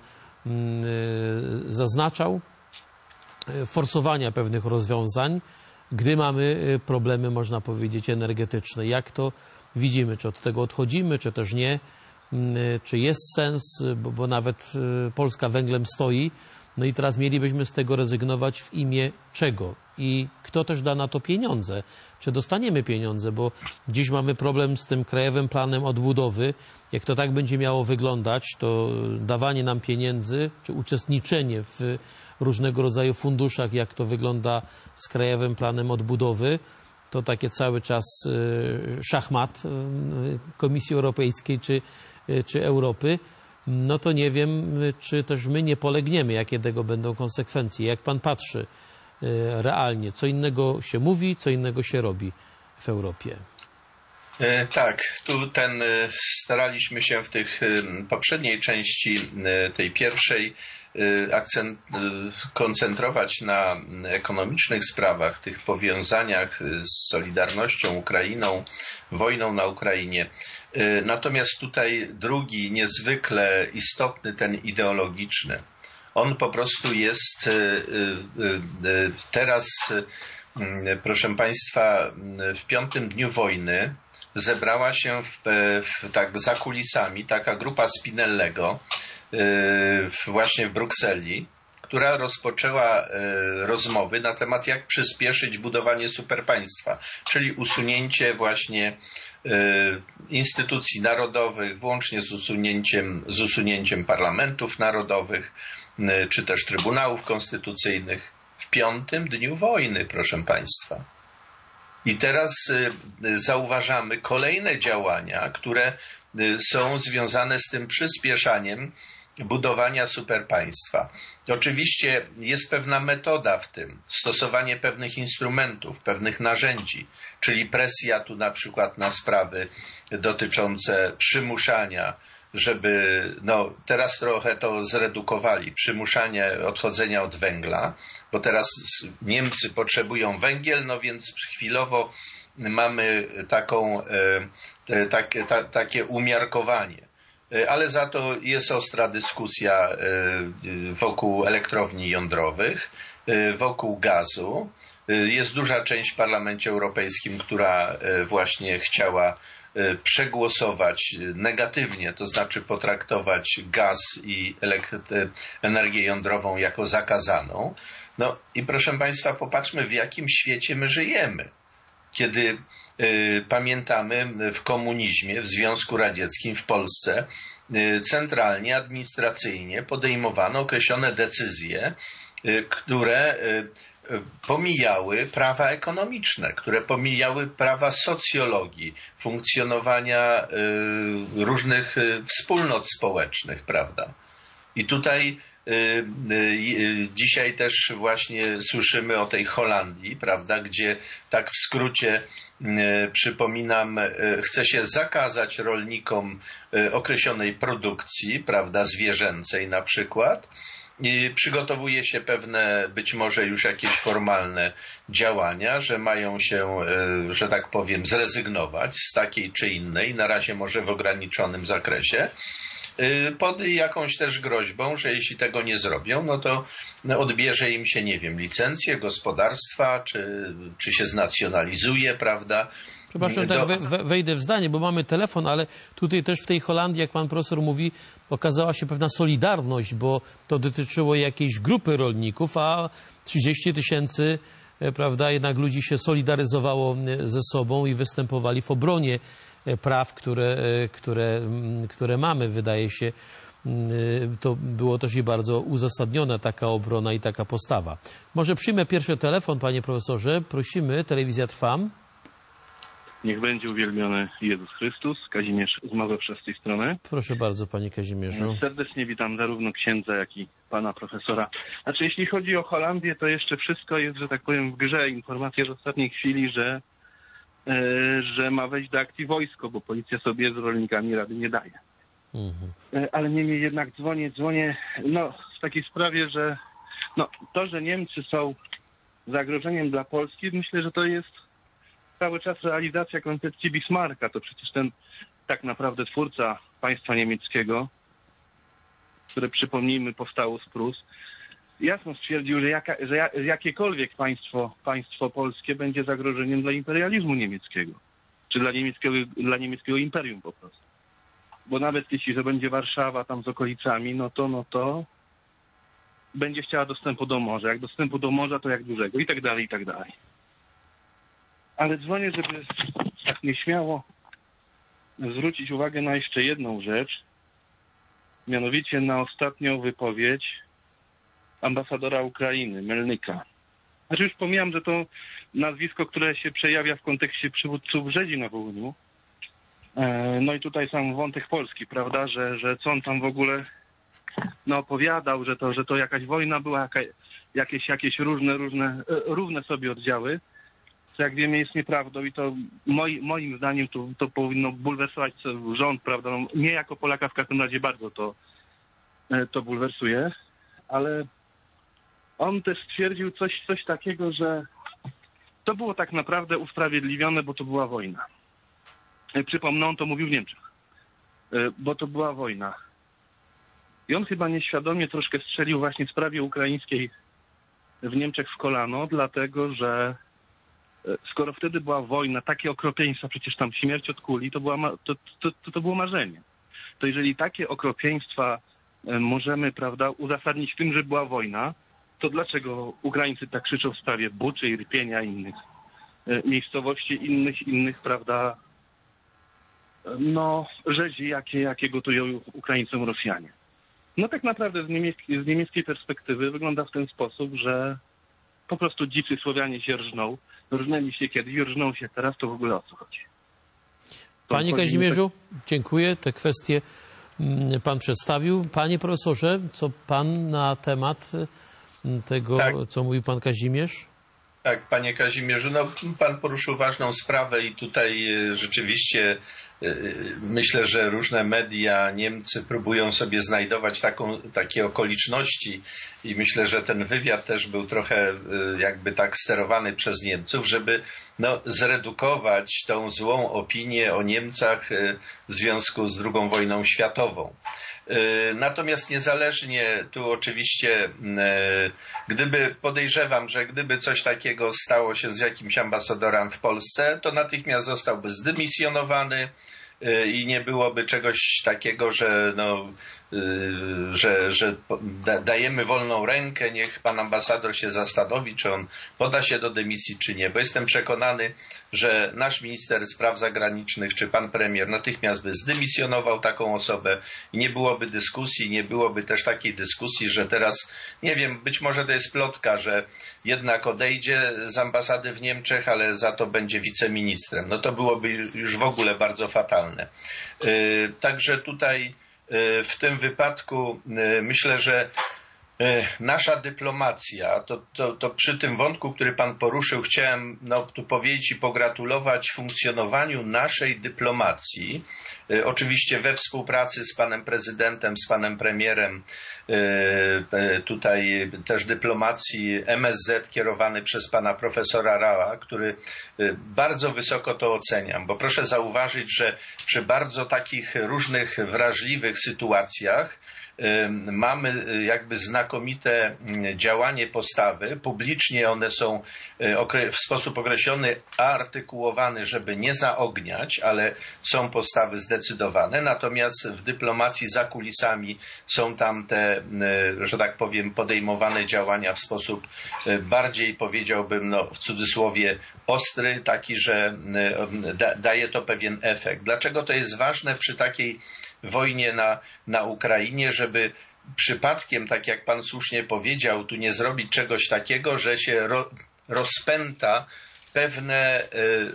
zaznaczał. Forsowania pewnych rozwiązań, gdy mamy problemy, można powiedzieć, energetyczne. Jak to widzimy? Czy od tego odchodzimy, czy też nie? Czy jest sens, bo nawet Polska węglem stoi, no i teraz mielibyśmy z tego rezygnować w imię czego? I kto też da na to pieniądze? Czy dostaniemy pieniądze? Bo dziś mamy problem z tym Krajowym Planem Odbudowy. Jak to tak będzie miało wyglądać, to dawanie nam pieniędzy, czy uczestniczenie w różnego rodzaju funduszach, jak to wygląda z Krajowym Planem Odbudowy, to takie cały czas szachmat Komisji Europejskiej czy Europy, no to nie wiem, czy też my nie polegniemy, jakie tego będą konsekwencje. Jak pan patrzy realnie, co innego się mówi, co innego się robi w Europie? Tak, tu staraliśmy się w tych poprzedniej części, tej pierwszej, koncentrować na ekonomicznych sprawach, tych powiązaniach z Solidarnością, Ukrainą, wojną na Ukrainie. Natomiast tutaj drugi, niezwykle istotny, ten ideologiczny, on po prostu jest teraz, proszę Państwa, w 5. dniu wojny zebrała się tak za kulisami taka grupa Spinellego właśnie w Brukseli, która rozpoczęła rozmowy na temat, jak przyspieszyć budowanie superpaństwa, czyli usunięcie właśnie instytucji narodowych, włącznie z usunięciem parlamentów narodowych, czy też trybunałów konstytucyjnych w 5. dniu wojny, proszę Państwa. I teraz zauważamy kolejne działania, które są związane z tym przyspieszaniem budowania superpaństwa. Oczywiście jest pewna metoda w tym, stosowanie pewnych instrumentów, pewnych narzędzi, czyli presja tu na przykład na sprawy dotyczące przymuszania, żeby, teraz trochę to zredukowali, przymuszanie odchodzenia od węgla, bo teraz Niemcy potrzebują węgiel, więc chwilowo mamy takie umiarkowanie. Ale za to jest ostra dyskusja wokół elektrowni jądrowych, wokół gazu. Jest duża część w Parlamencie Europejskim, która właśnie chciała przegłosować negatywnie, to znaczy potraktować gaz i energię jądrową jako zakazaną. I proszę Państwa, popatrzmy, w jakim świecie my żyjemy. Kiedy pamiętamy, w komunizmie, w Związku Radzieckim, w Polsce centralnie, administracyjnie podejmowano określone decyzje, które pomijały prawa ekonomiczne, które pomijały prawa socjologii, funkcjonowania różnych wspólnot społecznych, prawda? I tutaj dzisiaj też właśnie słyszymy o tej Holandii, prawda, gdzie tak w skrócie przypominam, chce się zakazać rolnikom określonej produkcji, prawda, zwierzęcej na przykład. I przygotowuje się pewne, być może już jakieś formalne działania, że mają się, że tak powiem, zrezygnować z takiej czy innej, na razie może w ograniczonym zakresie, pod jakąś też groźbą, że jeśli tego nie zrobią, to odbierze im się, nie wiem, licencję gospodarstwa, czy się znacjonalizuje, prawda? Przepraszam, wejdę w zdanie, bo mamy telefon, ale tutaj też w tej Holandii, jak pan profesor mówi, okazała się pewna solidarność, bo to dotyczyło jakiejś grupy rolników, a 30 000, prawda, jednak ludzi się solidaryzowało ze sobą i występowali w obronie praw, które mamy. Wydaje się, to było też i bardzo uzasadniona taka obrona i taka postawa. Może przyjmę pierwszy telefon, panie profesorze. Prosimy, telewizja Trwam. Niech będzie uwielbiony Jezus Chrystus. Kazimierz z Mazowsza z tej strony. Proszę bardzo, panie Kazimierzu. Serdecznie witam zarówno księdza, jak i pana profesora. Znaczy, jeśli chodzi o Holandię, to jeszcze wszystko jest, że tak powiem, w grze. Informacja z ostatniej chwili, że ma wejść do akcji wojsko, bo policja sobie z rolnikami rady nie daje. Ale niemniej jednak dzwonię w takiej sprawie, że to, że Niemcy są zagrożeniem dla Polski, myślę, że to jest cały czas realizacja koncepcji Bismarcka. To przecież ten tak naprawdę twórca państwa niemieckiego, które, przypomnijmy, powstało z Prus, jasno stwierdził, że jakiekolwiek państwo polskie będzie zagrożeniem dla imperializmu niemieckiego, czy dla niemieckiego imperium po prostu. Bo nawet jeśli to będzie Warszawa tam z okolicami, to będzie chciała dostępu do morza. Jak dostępu do morza, to jak dużego i tak dalej, i tak dalej. Ale dzwonię, żeby tak nieśmiało zwrócić uwagę na jeszcze jedną rzecz, mianowicie na ostatnią wypowiedź ambasadora Ukrainy, Melnyka. Znaczy już pomijam, że to nazwisko, które się przejawia w kontekście przywódców rzezi na Wołyniu. No i tutaj sam wątek polski, prawda, że co on tam w ogóle opowiadał, że to jakaś wojna była, jakieś równe sobie oddziały, co jak wiemy jest nieprawdą i to moim zdaniem to powinno bulwersować rząd, prawda, mnie jako Polaka w każdym razie bardzo to bulwersuje. ale on też stwierdził coś takiego, że to było tak naprawdę usprawiedliwione, bo to była wojna. Przypomnę, on to mówił w Niemczech, bo to była wojna. I on chyba nieświadomie troszkę strzelił właśnie w sprawie ukraińskiej w Niemczech w kolano, dlatego że skoro wtedy była wojna, takie okropieństwa, przecież tam śmierć od kuli, to było marzenie. To jeżeli takie okropieństwa możemy, prawda, uzasadnić tym, że była wojna, to dlaczego Ukraińcy tak krzyczą w sprawie Buczy, Irpienia i innych miejscowości, innych, prawda, no, rzezi, jakie gotują Ukraińcom Rosjanie. No tak naprawdę z niemieckiej perspektywy wygląda w ten sposób, że po prostu dzicy Słowianie się rżną. Rżnęli się kiedyś, rżną się teraz, to w ogóle o co chodzi? Panie Kazimierzu, dziękuję. Te kwestie pan przedstawił. Panie profesorze, co pan na temat tego, tak, co mówił pan Kazimierz? Tak, panie Kazimierzu, no, pan poruszył ważną sprawę i tutaj rzeczywiście myślę, że różne media, Niemcy próbują sobie znajdować takie okoliczności i myślę, że ten wywiad też był trochę jakby tak sterowany przez Niemców, żeby no, zredukować tą złą opinię o Niemcach w związku z II wojną światową. Natomiast niezależnie tu oczywiście, podejrzewam, że gdyby coś takiego stało się z jakimś ambasadorem w Polsce, to natychmiast zostałby zdymisjonowany i nie byłoby czegoś takiego, że dajemy wolną rękę, niech pan ambasador się zastanowi, czy on poda się do dymisji, czy nie. Bo jestem przekonany, że nasz minister spraw zagranicznych, czy pan premier natychmiast by zdymisjonował taką osobę i nie byłoby dyskusji, nie byłoby też takiej dyskusji, że teraz, nie wiem, być może to jest plotka, że jednak odejdzie z ambasady w Niemczech, ale za to będzie wiceministrem. No to byłoby już w ogóle bardzo fatalne. Także tutaj w tym wypadku myślę, że nasza dyplomacja, to przy tym wątku, który pan poruszył, chciałem tu powiedzieć i pogratulować funkcjonowaniu naszej dyplomacji, oczywiście we współpracy z panem prezydentem, z panem premierem, tutaj też dyplomacji MSZ kierowany przez pana profesora Rała, który bardzo wysoko to oceniam, bo proszę zauważyć, że przy bardzo takich różnych wrażliwych sytuacjach mamy jakby znakomite działanie postawy. Publicznie one są w sposób określony artykułowane, żeby nie zaogniać, ale są postawy zdecydowane. Natomiast w dyplomacji za kulisami są tam te, że tak powiem, podejmowane działania w sposób bardziej, powiedziałbym, w cudzysłowie ostry, taki, że daje to pewien efekt. Dlaczego to jest ważne przy takiej wojnie na Ukrainie, żeby przypadkiem, tak jak pan słusznie powiedział, tu nie zrobić czegoś takiego, że się rozpęta pewne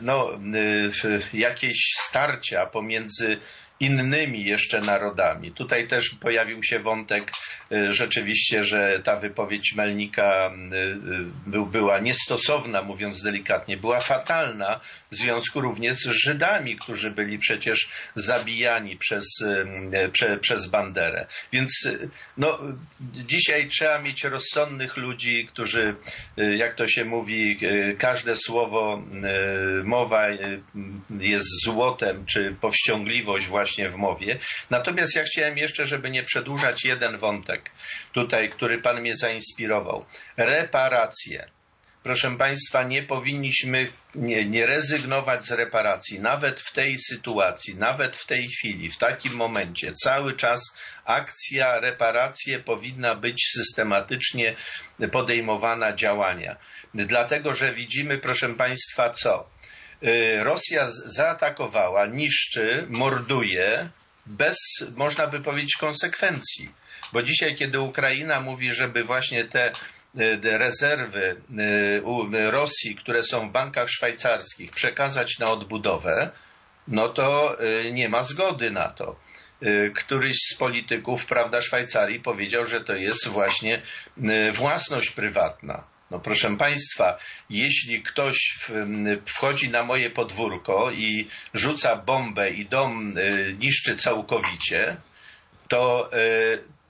jakieś starcia pomiędzy innymi jeszcze narodami. Tutaj też pojawił się wątek rzeczywiście, że ta wypowiedź Melnika była niestosowna, mówiąc delikatnie, była fatalna w związku również z Żydami, którzy byli przecież zabijani przez Banderę. Więc dzisiaj trzeba mieć rozsądnych ludzi, którzy, jak to się mówi, każde słowo, mowa jest złotem, czy powściągliwość właśnie w mowie. Natomiast ja chciałem jeszcze, żeby nie przedłużać, jeden wątek tutaj, który pan mnie zainspirował. Reparacje. Proszę państwa, nie powinniśmy nie rezygnować z reparacji. Nawet w tej sytuacji, nawet w tej chwili, w takim momencie, cały czas akcja reparacje powinna być systematycznie podejmowana działania. Dlatego, że widzimy, proszę państwa, co? Rosja zaatakowała, niszczy, morduje bez, można by powiedzieć, konsekwencji. Bo dzisiaj, kiedy Ukraina mówi, żeby właśnie te rezerwy Rosji, które są w bankach szwajcarskich, przekazać na odbudowę, no to nie ma zgody na to. Któryś z polityków, prawda, Szwajcarii powiedział, że to jest właśnie własność prywatna. No proszę państwa, jeśli ktoś wchodzi na moje podwórko i rzuca bombę i dom niszczy całkowicie, to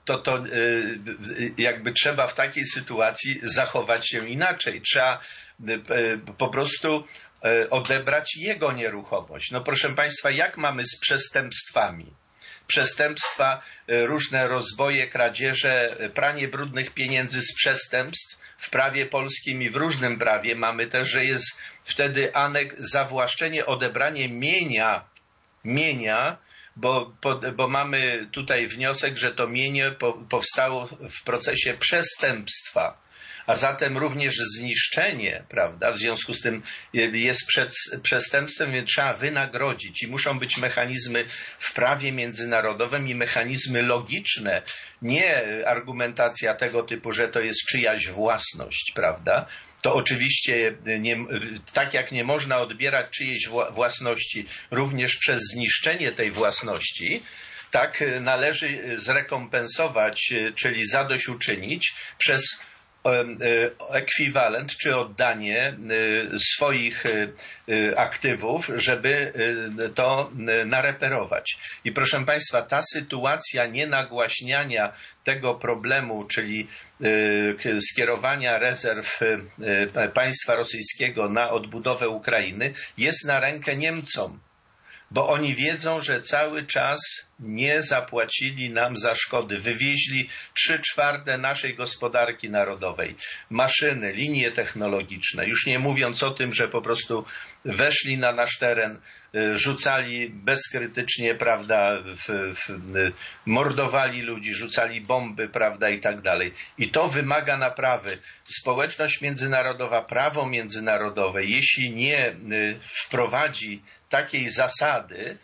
to jakby trzeba w takiej sytuacji zachować się inaczej. Trzeba po prostu odebrać jego nieruchomość. No proszę Państwa, jak mamy z przestępstwami? Przestępstwa, różne rozboje, kradzieże, pranie brudnych pieniędzy z przestępstw w prawie polskim i w różnym prawie mamy też, że jest wtedy zawłaszczenie, odebranie mienia, bo mamy tutaj wniosek, że to mienie powstało w procesie przestępstwa. A zatem również zniszczenie, prawda, w związku z tym jest przestępstwem, więc trzeba wynagrodzić i muszą być mechanizmy w prawie międzynarodowym i mechanizmy logiczne, nie argumentacja tego typu, że to jest czyjaś własność, prawda. To oczywiście tak jak nie można odbierać czyjejś własności również przez zniszczenie tej własności, tak należy zrekompensować, czyli zadośćuczynić przez ekwiwalent czy oddanie swoich aktywów, żeby to nareperować. I proszę Państwa, ta sytuacja nienagłaśniania tego problemu, czyli skierowania rezerw państwa rosyjskiego na odbudowę Ukrainy, jest na rękę Niemcom. Bo oni wiedzą, że cały czas nie zapłacili nam za szkody. Wywieźli 3/4 naszej gospodarki narodowej. Maszyny, linie technologiczne. Już nie mówiąc o tym, że po prostu weszli na nasz teren, rzucali bezkrytycznie, prawda, mordowali ludzi, rzucali bomby, prawda, i tak dalej. I to wymaga naprawy. Społeczność międzynarodowa, prawo międzynarodowe, jeśli nie wprowadzi takiej zasady,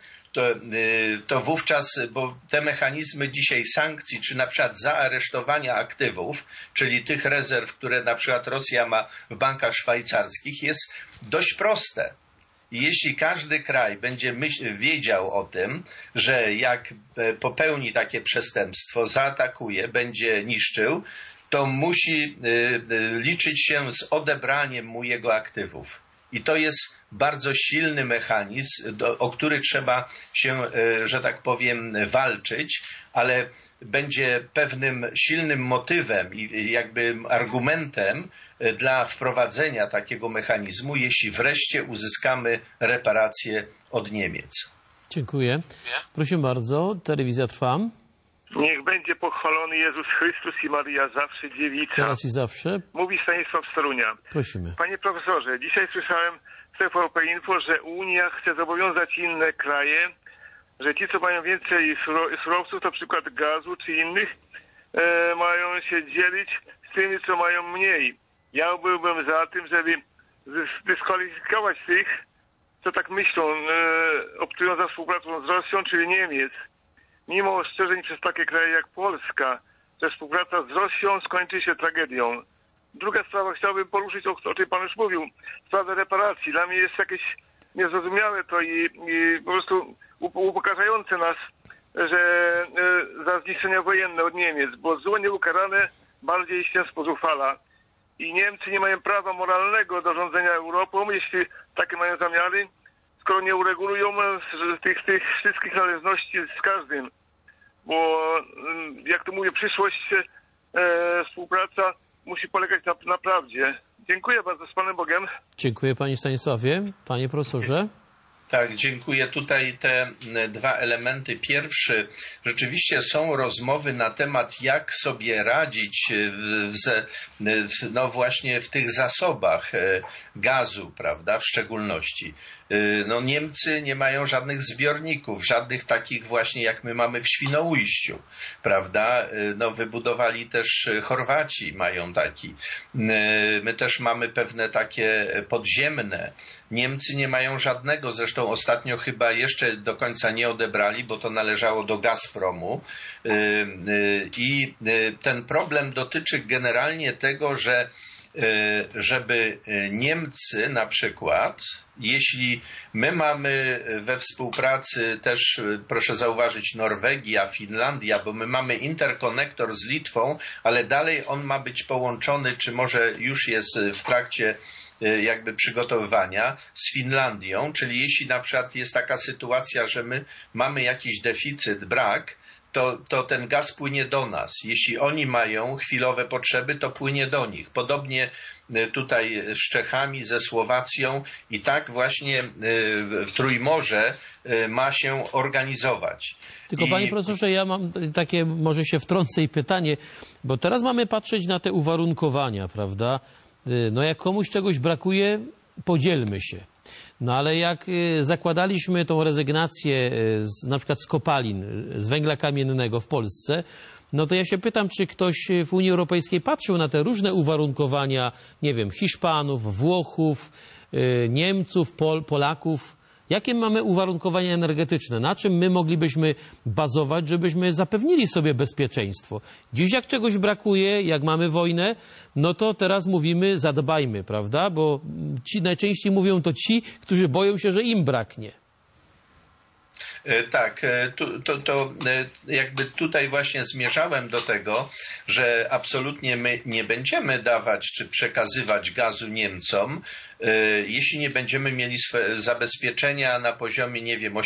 to wówczas, bo te mechanizmy dzisiaj sankcji, czy na przykład zaaresztowania aktywów, czyli tych rezerw, które na przykład Rosja ma w bankach szwajcarskich, jest dość proste. I jeśli każdy kraj będzie wiedział o tym, że jak popełni takie przestępstwo, zaatakuje, będzie niszczył, to musi liczyć się z odebraniem mu jego aktywów. I to jest bardzo silny mechanizm, o który trzeba się, że tak powiem, walczyć, ale będzie pewnym silnym motywem i jakby argumentem dla wprowadzenia takiego mechanizmu, jeśli wreszcie uzyskamy reparacje od Niemiec. Dziękuję. Proszę bardzo, telewizja trwa. Niech będzie pochwalony Jezus Chrystus i Maria zawsze dziewica. Teraz i zawsze. Mówi Stanisław z Torunia. Prosimy. Panie profesorze, dzisiaj słyszałem w TVP Info, że Unia chce zobowiązać inne kraje, że ci, co mają więcej surowców, to przykład gazu czy innych, mają się dzielić z tymi, co mają mniej. Ja byłbym za tym, żeby dyskwalifikować tych, co tak myślą, optują za współpracą z Rosją, czyli Niemiec. Mimo ostrzeżeń przez takie kraje jak Polska, że współpraca z Rosją skończy się tragedią. Druga sprawa, chciałbym poruszyć, o czym Pan już mówił, sprawę reparacji. Dla mnie jest jakieś niezrozumiałe to i po prostu upokarzające nas, że za zniszczenia wojenne od Niemiec, bo zło nieukarane bardziej się spozuchwala. I Niemcy nie mają prawa moralnego do rządzenia Europą, jeśli takie mają zamiary, skoro nie uregulują tych wszystkich należności z każdym. Bo jak to mówię, przyszłość, współpraca musi polegać na prawdzie. Dziękuję bardzo, z Panem Bogiem. Dziękuję Panie Stanisławie. Panie profesorze. Tak, dziękuję. Tutaj te dwa elementy. Pierwszy, rzeczywiście są rozmowy na temat, jak sobie radzić no właśnie w tych zasobach gazu, prawda, w szczególności. No Niemcy nie mają żadnych zbiorników, żadnych takich właśnie jak my mamy w Świnoujściu, prawda. No wybudowali też Chorwaci, mają taki. My też mamy pewne takie podziemne. Niemcy nie mają żadnego, zresztą ostatnio chyba jeszcze do końca nie odebrali, bo to należało do Gazpromu. I ten problem dotyczy generalnie tego, że żeby Niemcy na przykład, jeśli my mamy we współpracy też, proszę zauważyć, Norwegia, Finlandia, bo my mamy interkonektor z Litwą, ale dalej on ma być połączony, czy może już jest w trakcie jakby przygotowywania z Finlandią, czyli jeśli na przykład jest taka sytuacja, że my mamy jakiś deficyt, brak, to ten gaz płynie do nas. Jeśli oni mają chwilowe potrzeby, to płynie do nich. Podobnie tutaj z Czechami, ze Słowacją i tak właśnie Trójmorze ma się organizować. Tylko panie profesorze, ja mam takie, może się wtrącę i pytanie, bo teraz mamy patrzeć na te uwarunkowania, prawda? No jak komuś czegoś brakuje, podzielmy się. No ale jak zakładaliśmy tą rezygnację na przykład z kopalin, z węgla kamiennego w Polsce, no to ja się pytam, czy ktoś w Unii Europejskiej patrzył na te różne uwarunkowania, nie wiem, Hiszpanów, Włochów, Niemców, Polaków. Jakie mamy uwarunkowania energetyczne? Na czym my moglibyśmy bazować, żebyśmy zapewnili sobie bezpieczeństwo? Dziś jak czegoś brakuje, jak mamy wojnę, no to teraz mówimy zadbajmy, prawda? Bo najczęściej mówią to ci, którzy boją się, że im braknie. Tak, to jakby tutaj właśnie zmierzałem do tego, że absolutnie my nie będziemy dawać czy przekazywać gazu Niemcom, jeśli nie będziemy mieli zabezpieczenia na poziomie, nie wiem,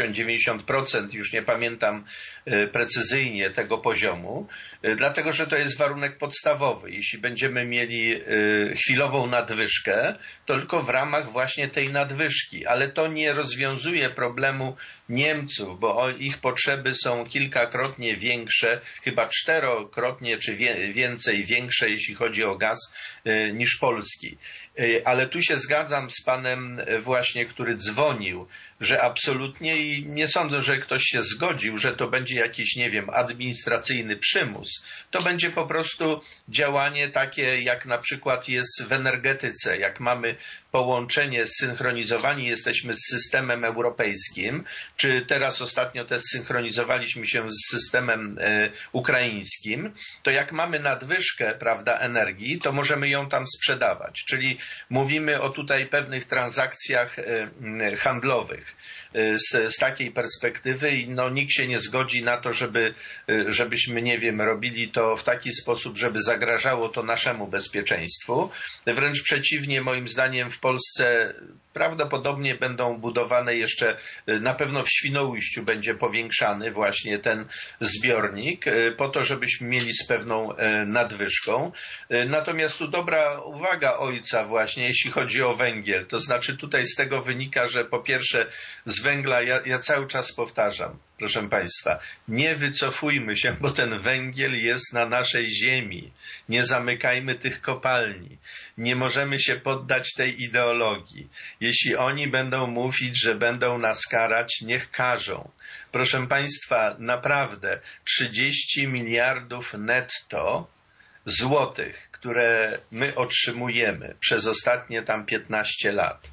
80-90%, już nie pamiętam precyzyjnie tego poziomu, dlatego że to jest warunek podstawowy. Jeśli będziemy mieli chwilową nadwyżkę, to tylko w ramach właśnie tej nadwyżki, ale to nie rozwiązuje problemu Niemców, bo ich potrzeby są kilkakrotnie większe, chyba 4-krotnie czy większe, jeśli chodzi o gaz, niż Polski. Ale tu się zgadzam z panem właśnie, który dzwonił, że absolutnie i nie sądzę, że ktoś się zgodził, że to będzie jakiś, nie wiem, administracyjny przymus. To będzie po prostu działanie takie, jak na przykład jest w energetyce, jak mamy połączenie, zsynchronizowani jesteśmy z systemem europejskim, czy teraz ostatnio też zsynchronizowaliśmy się z systemem ukraińskim, to jak mamy nadwyżkę, prawda, energii, to możemy ją tam sprzedawać. Czyli mówimy o tutaj pewnych transakcjach handlowych. Z takiej perspektywy no, nikt się nie zgodzi na to, żebyśmy, nie wiem, robili to w taki sposób, żeby zagrażało to naszemu bezpieczeństwu. Wręcz przeciwnie, moim zdaniem w Polsce prawdopodobnie będą budowane jeszcze, na pewno w Świnoujściu będzie powiększany właśnie ten zbiornik, po to, żebyśmy mieli z pewną nadwyżką. Natomiast tu dobra uwaga ojca właśnie, jeśli chodzi o węgiel. To znaczy tutaj z tego wynika, że po pierwsze z węgla, ja cały czas powtarzam, proszę państwa, nie wycofujmy się, bo ten węgiel jest na naszej ziemi. Nie zamykajmy tych kopalni. Nie możemy się poddać tej ideologii. Jeśli oni będą mówić, że będą nas karać, niech karzą. Proszę państwa, naprawdę 30 miliardów netto złotych, które my otrzymujemy przez ostatnie tam 15 lat,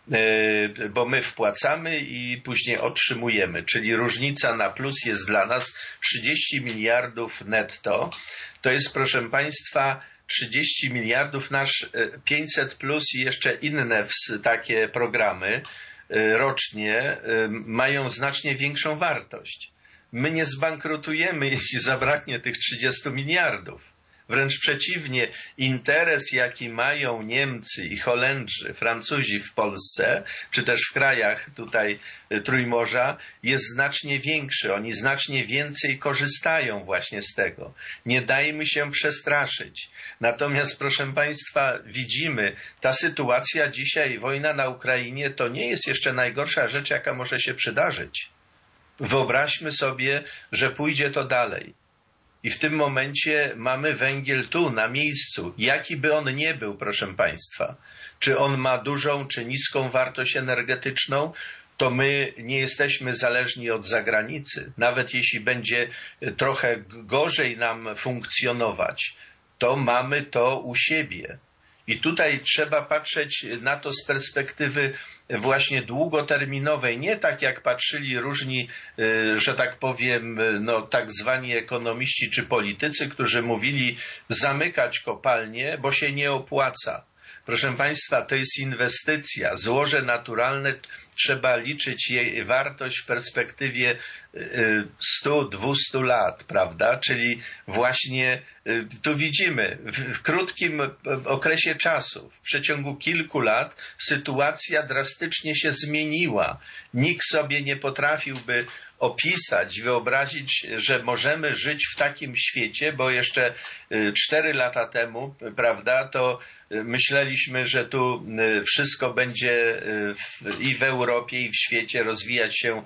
bo my wpłacamy i później otrzymujemy, czyli różnica na plus jest dla nas 30 miliardów netto. To jest, proszę państwa, 30 miliardów, nasz 500 plus i jeszcze inne takie programy rocznie mają znacznie większą wartość. My nie zbankrutujemy, jeśli zabraknie tych 30 miliardów. Wręcz przeciwnie, interes, jaki mają Niemcy i Holendrzy, Francuzi w Polsce, czy też w krajach tutaj Trójmorza, jest znacznie większy. Oni znacznie więcej korzystają właśnie z tego. Nie dajmy się przestraszyć. Natomiast, proszę państwa, widzimy, ta sytuacja dzisiaj, wojna na Ukrainie, to nie jest jeszcze najgorsza rzecz, jaka może się przydarzyć. Wyobraźmy sobie, że pójdzie to dalej. I w tym momencie mamy węgiel tu, na miejscu. Jaki by on nie był, proszę państwa. Czy on ma dużą, czy niską wartość energetyczną, to my nie jesteśmy zależni od zagranicy. Nawet jeśli będzie trochę gorzej nam funkcjonować, to mamy to u siebie. I tutaj trzeba patrzeć na to z perspektywy właśnie długoterminowej, nie tak jak patrzyli różni, że tak powiem, no, tak zwani ekonomiści czy politycy, którzy mówili zamykać kopalnie, bo się nie opłaca. Proszę państwa, to jest inwestycja. Złoże naturalne trzeba liczyć jej wartość w perspektywie 100-200 lat, prawda? Czyli właśnie tu widzimy, w krótkim okresie czasu, w przeciągu kilku lat sytuacja drastycznie się zmieniła. Nikt sobie nie potrafiłby opisać, wyobrazić, że możemy żyć w takim świecie, bo jeszcze 4 lata temu, prawda, to myśleliśmy, że tu wszystko będzie i w Europie, i w świecie rozwijać się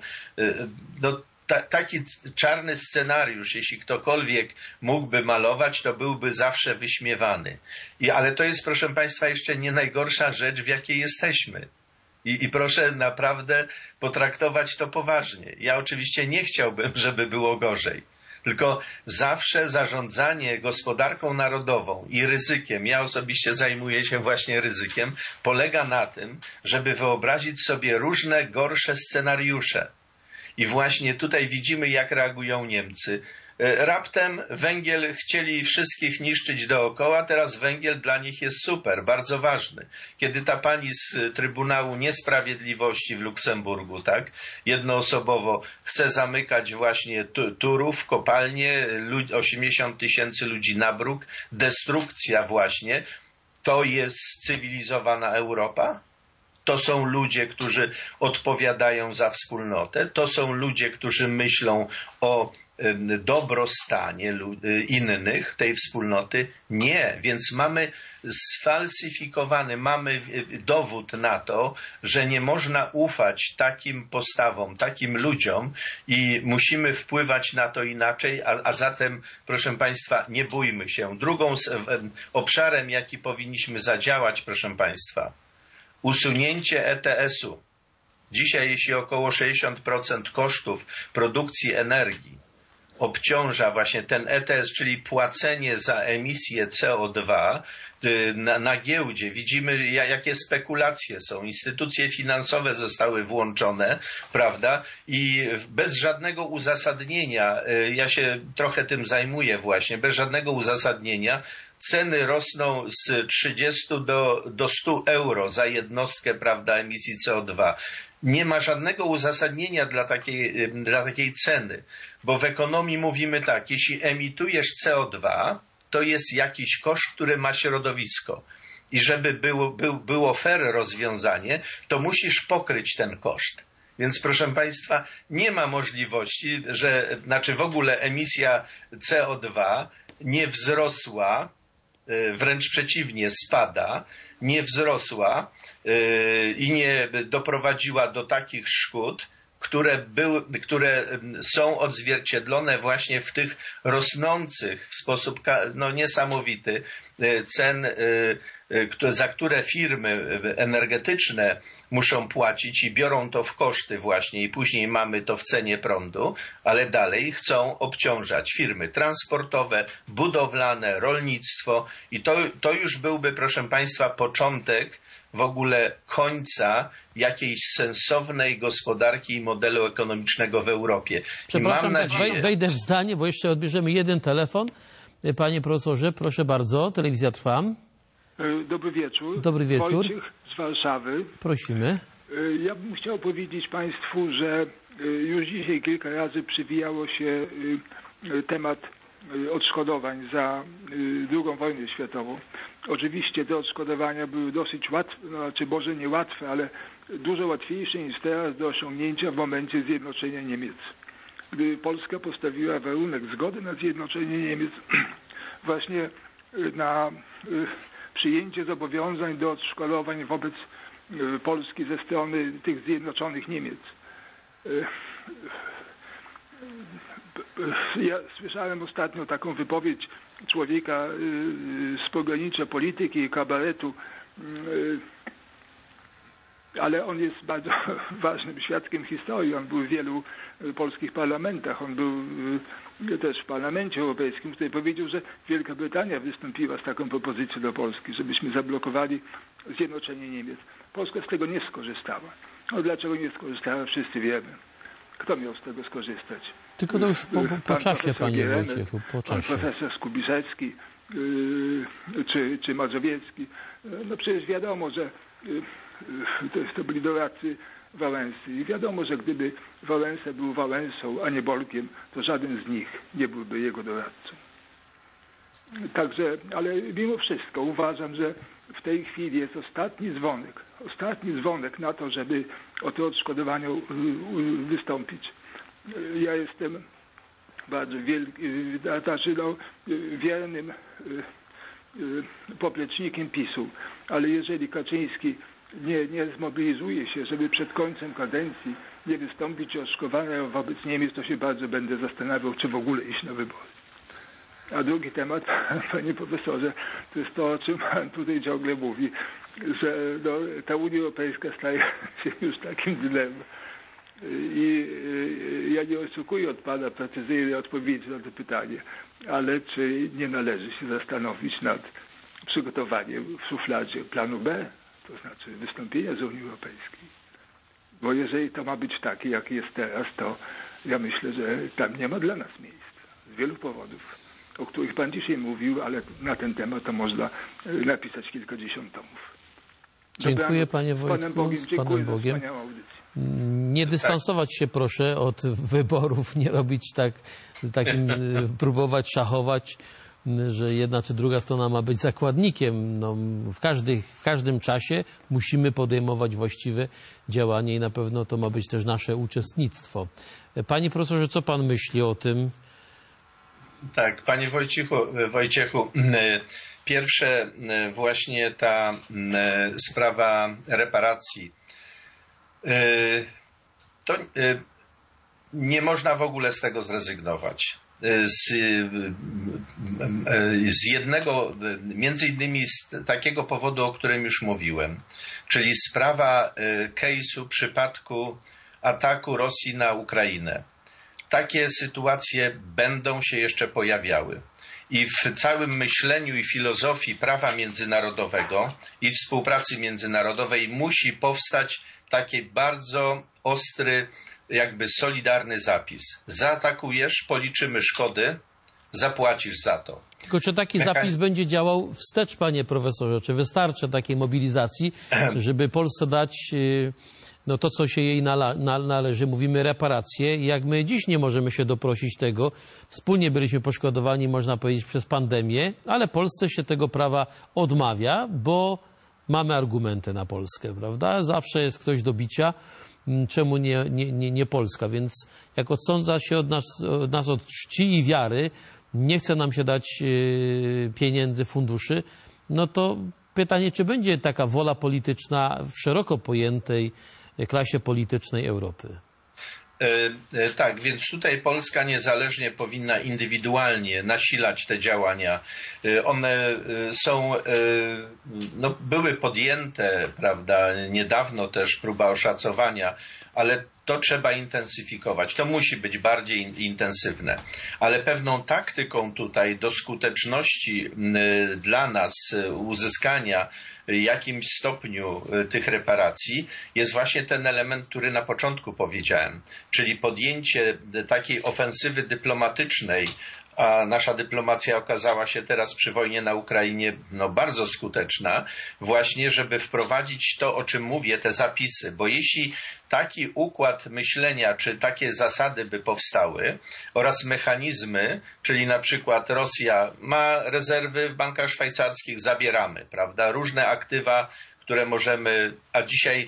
taki czarny scenariusz, jeśli ktokolwiek mógłby malować, to byłby zawsze wyśmiewany. Ale to jest, proszę Państwa, jeszcze nie najgorsza rzecz, w jakiej jesteśmy. I proszę naprawdę potraktować to poważnie. Ja oczywiście nie chciałbym, żeby było gorzej. Tylko zawsze zarządzanie gospodarką narodową i ryzykiem, ja osobiście zajmuję się właśnie ryzykiem, polega na tym, żeby wyobrazić sobie różne gorsze scenariusze. I właśnie tutaj widzimy, jak reagują Niemcy. Raptem węgiel chcieli wszystkich niszczyć dookoła, teraz węgiel dla nich jest super, bardzo ważny. Kiedy ta pani z Trybunału Niesprawiedliwości w Luksemburgu, tak, jednoosobowo chce zamykać właśnie Turów, kopalnie, 80 000 ludzi na bruk, destrukcja właśnie, to jest cywilizowana Europa? To są ludzie, którzy odpowiadają za wspólnotę, to są ludzie, którzy myślą o dobrostanie innych, tej wspólnoty. Nie, więc mamy sfalsyfikowany, mamy dowód na to, że nie można ufać takim postawom, takim ludziom i musimy wpływać na to inaczej, a zatem, proszę Państwa, nie bójmy się. Drugą obszarem, jaki powinniśmy zadziałać, proszę Państwa, usunięcie ETS-u. Dzisiaj, jeśli około 60% kosztów produkcji energii obciąża właśnie ten ETS, czyli płacenie za emisję CO2 na giełdzie. Widzimy, jakie spekulacje są. Instytucje finansowe zostały włączone, prawda? I bez żadnego uzasadnienia, ja się trochę tym zajmuję właśnie, bez żadnego uzasadnienia ceny rosną z 30 do 100 euro za jednostkę, prawda, emisji CO2. Nie ma żadnego uzasadnienia dla takiej ceny, bo w ekonomii mówimy tak, jeśli emitujesz CO2, to jest jakiś koszt, który ma środowisko. I żeby było fair rozwiązanie, to musisz pokryć ten koszt. Więc proszę Państwa, nie ma możliwości, w ogóle emisja CO2 nie wzrosła, wręcz przeciwnie, spada, nie wzrosła i nie doprowadziła do takich szkód, które są odzwierciedlone właśnie w tych rosnących w sposób niesamowity cen, za które firmy energetyczne muszą płacić i biorą to w koszty właśnie i później mamy to w cenie prądu, ale dalej chcą obciążać firmy transportowe, budowlane, rolnictwo i to już byłby, proszę Państwa, początek w ogóle końca jakiejś sensownej gospodarki i modelu ekonomicznego w Europie. Przepraszam, wejdę w zdanie, bo jeszcze odbierzemy jeden telefon. Panie profesorze, proszę bardzo, telewizja trwa. Dobry wieczór. Dobry wieczór. Wojciech z Warszawy. Prosimy. Ja bym chciał powiedzieć Państwu, że już dzisiaj kilka razy przywijało się temat odszkodowań za II wojnę światową. Oczywiście te odszkodowania były dosyć łatwe, może nie łatwe, ale dużo łatwiejsze niż teraz do osiągnięcia w momencie zjednoczenia Niemiec. Gdy Polska postawiła warunek zgody na zjednoczenie Niemiec, właśnie na przyjęcie zobowiązań do odszkodowań wobec Polski ze strony tych zjednoczonych Niemiec. Ja słyszałem ostatnio taką wypowiedź człowieka z pogranicza polityki i kabaretu, ale on jest bardzo ważnym świadkiem historii. On był w wielu polskich parlamentach. On był też w Parlamencie Europejskim, który powiedział, że Wielka Brytania wystąpiła z taką propozycją do Polski, żebyśmy zablokowali zjednoczenie Niemiec. Polska z tego nie skorzystała. No dlaczego nie skorzystała? Wszyscy wiemy. Kto miał z tego skorzystać? Tylko to już po czasie, panie Wojciechu, po czasie. Pan profesor Skubiszewski, czy Mazowiecki. No przecież wiadomo, że to byli doradcy Wałęsy i wiadomo, że gdyby Wałęsa był Wałęsą, a nie Bolkiem, to żaden z nich nie byłby jego doradcą. Także, ale mimo wszystko uważam, że w tej chwili jest ostatni dzwonek na to, żeby o to odszkodowanie wystąpić. Ja jestem bardzo wiernym poplecznikiem PiS-u, ale jeżeli Kaczyński nie zmobilizuje się, żeby przed końcem kadencji nie wystąpić o odszkodowania wobec Niemiec, to się bardzo będę zastanawiał, czy w ogóle iść na wybory. A drugi temat, panie profesorze, to jest to, o czym pan tutaj ciągle mówi, że ta Unia Europejska staje się już takim dylemem. I ja nie oczekuję od pana precyzyjnej odpowiedzi na to pytanie, ale czy nie należy się zastanowić nad przygotowaniem w szufladzie planu B, to znaczy wystąpienia z Unii Europejskiej? Bo jeżeli to ma być takie, jak jest teraz, to ja myślę, że tam nie ma dla nas miejsca. Z wielu powodów, o których pan dzisiaj mówił, ale na ten temat to można napisać kilkadziesiąt tomów. Dziękuję, panie Wojtku, z Panem Bogiem. Nie dystansować się proszę od wyborów, nie robić takim próbować szachować, że jedna czy druga strona ma być zakładnikiem. No, w każdym czasie musimy podejmować właściwe działanie i na pewno to ma być też nasze uczestnictwo. Panie profesorze, co pan myśli o tym? Tak, panie Wojciechu, pierwsze właśnie ta sprawa reparacji. To nie można w ogóle z tego zrezygnować. Z jednego, między innymi z takiego powodu, o którym już mówiłem, czyli sprawa case'u przypadku ataku Rosji na Ukrainę. Takie sytuacje będą się jeszcze pojawiały. I w całym myśleniu i filozofii prawa międzynarodowego i współpracy międzynarodowej musi powstać taki bardzo ostry, jakby solidarny zapis. Zaatakujesz, policzymy szkody, zapłacisz za to. Tylko czy taki zapis będzie działał wstecz, panie profesorze? Czy wystarczy takiej mobilizacji, żeby Polsce dać no to, co się jej należy, mówimy reparacje. I jak my dziś nie możemy się doprosić tego, wspólnie byliśmy poszkodowani, można powiedzieć, przez pandemię, ale Polsce się tego prawa odmawia, bo mamy argumenty na Polskę, prawda? Zawsze jest ktoś do bicia, czemu nie Polska? Więc jak odsądza się od nas od czci i wiary, nie chce nam się dać pieniędzy, funduszy, no to pytanie, czy będzie taka wola polityczna w szeroko pojętej klasie politycznej Europy? Tak, więc tutaj Polska niezależnie powinna indywidualnie nasilać te działania. One są, no, były podjęte, prawda, niedawno też próba oszacowania, ale to trzeba intensyfikować. To musi być bardziej intensywne. Ale pewną taktyką tutaj do skuteczności dla nas uzyskania w jakimś stopniu tych reparacji jest właśnie ten element, który na początku powiedziałem, czyli podjęcie takiej ofensywy dyplomatycznej, a nasza dyplomacja okazała się teraz przy wojnie na Ukrainie bardzo skuteczna, właśnie żeby wprowadzić to, o czym mówię, te zapisy, bo jeśli taki układ myślenia, czy takie zasady by powstały oraz mechanizmy, czyli na przykład Rosja ma rezerwy w bankach szwajcarskich, zabieramy, prawda, różne aktywa, które możemy, a dzisiaj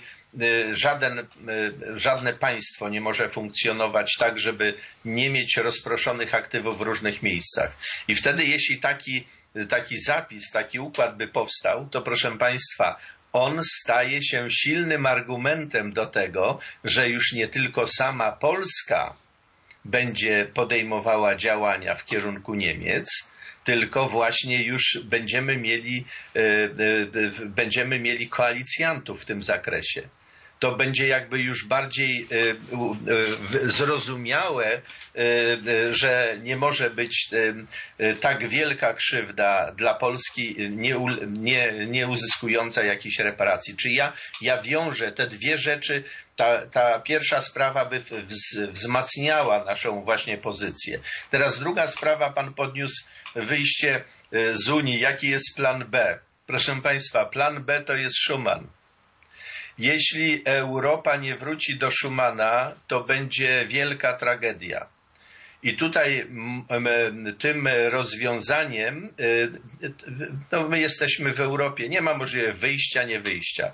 żadne państwo nie może funkcjonować tak, żeby nie mieć rozproszonych aktywów w różnych miejscach. I wtedy, jeśli taki zapis, taki układ by powstał, to proszę państwa, on staje się silnym argumentem do tego, że już nie tylko sama Polska będzie podejmowała działania w kierunku Niemiec, tylko właśnie już będziemy mieli koalicjantów w tym zakresie. to będzie jakby już bardziej zrozumiałe, że nie może być tak wielka krzywda dla Polski, nie uzyskująca jakichś reparacji. Czy ja wiążę te dwie rzeczy? Ta pierwsza sprawa by wzmacniała naszą właśnie pozycję. Teraz druga sprawa, pan podniósł wyjście z Unii. Jaki jest plan B? Proszę państwa, plan B to jest Schuman. Jeśli Europa nie wróci do Schumana, to będzie wielka tragedia. I tutaj tym rozwiązaniem, no my jesteśmy w Europie, nie ma możliwości wyjścia, nie wyjścia.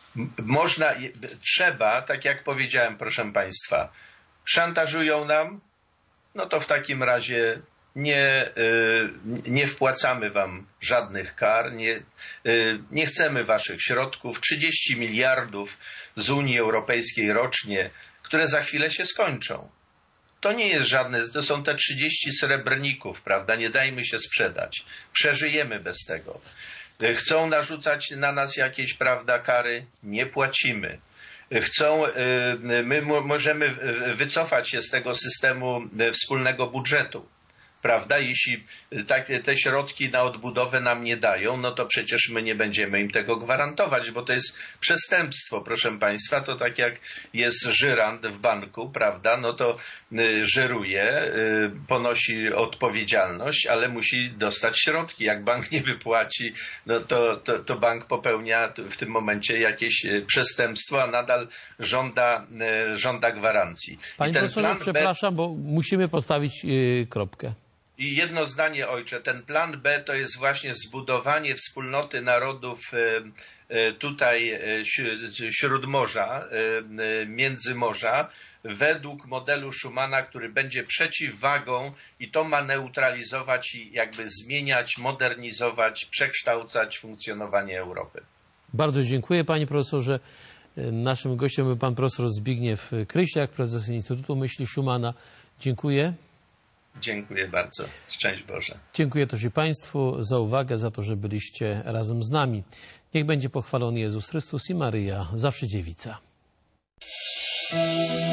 Trzeba, tak jak powiedziałem, proszę państwa, szantażują nam, no to w takim razie nie wpłacamy wam żadnych kar, nie chcemy waszych środków. 30 miliardów z Unii Europejskiej rocznie, które za chwilę się skończą. To nie jest żadne, to są te 30 srebrników, prawda? Nie dajmy się sprzedać. Przeżyjemy bez tego. Chcą narzucać na nas jakieś, prawda, kary? Nie płacimy. My możemy wycofać się z tego systemu wspólnego budżetu. Prawda? Jeśli te środki na odbudowę nam nie dają, no to przecież my nie będziemy im tego gwarantować, bo to jest przestępstwo, proszę państwa. To tak jak jest żyrant w banku, prawda? No to żyruje, ponosi odpowiedzialność, ale musi dostać środki. Jak bank nie wypłaci, no to bank popełnia w tym momencie jakieś przestępstwo, a nadal żąda gwarancji. Panie profesorze, przepraszam, bo musimy postawić kropkę. I jedno zdanie, ojcze, ten plan B to jest właśnie zbudowanie wspólnoty narodów tutaj Śródmorza, Międzymorza, według modelu Schumana, który będzie przeciwwagą i to ma neutralizować i jakby zmieniać, modernizować, przekształcać funkcjonowanie Europy. Bardzo dziękuję, panie profesorze. Naszym gościem był pan profesor Zbigniew Krysiak, prezes Instytutu Myśli Schumana. Dziękuję. Dziękuję bardzo. Szczęść Boże. Dziękuję też i państwu za uwagę, za to, że byliście razem z nami. Niech będzie pochwalony Jezus Chrystus i Maryja, zawsze dziewica.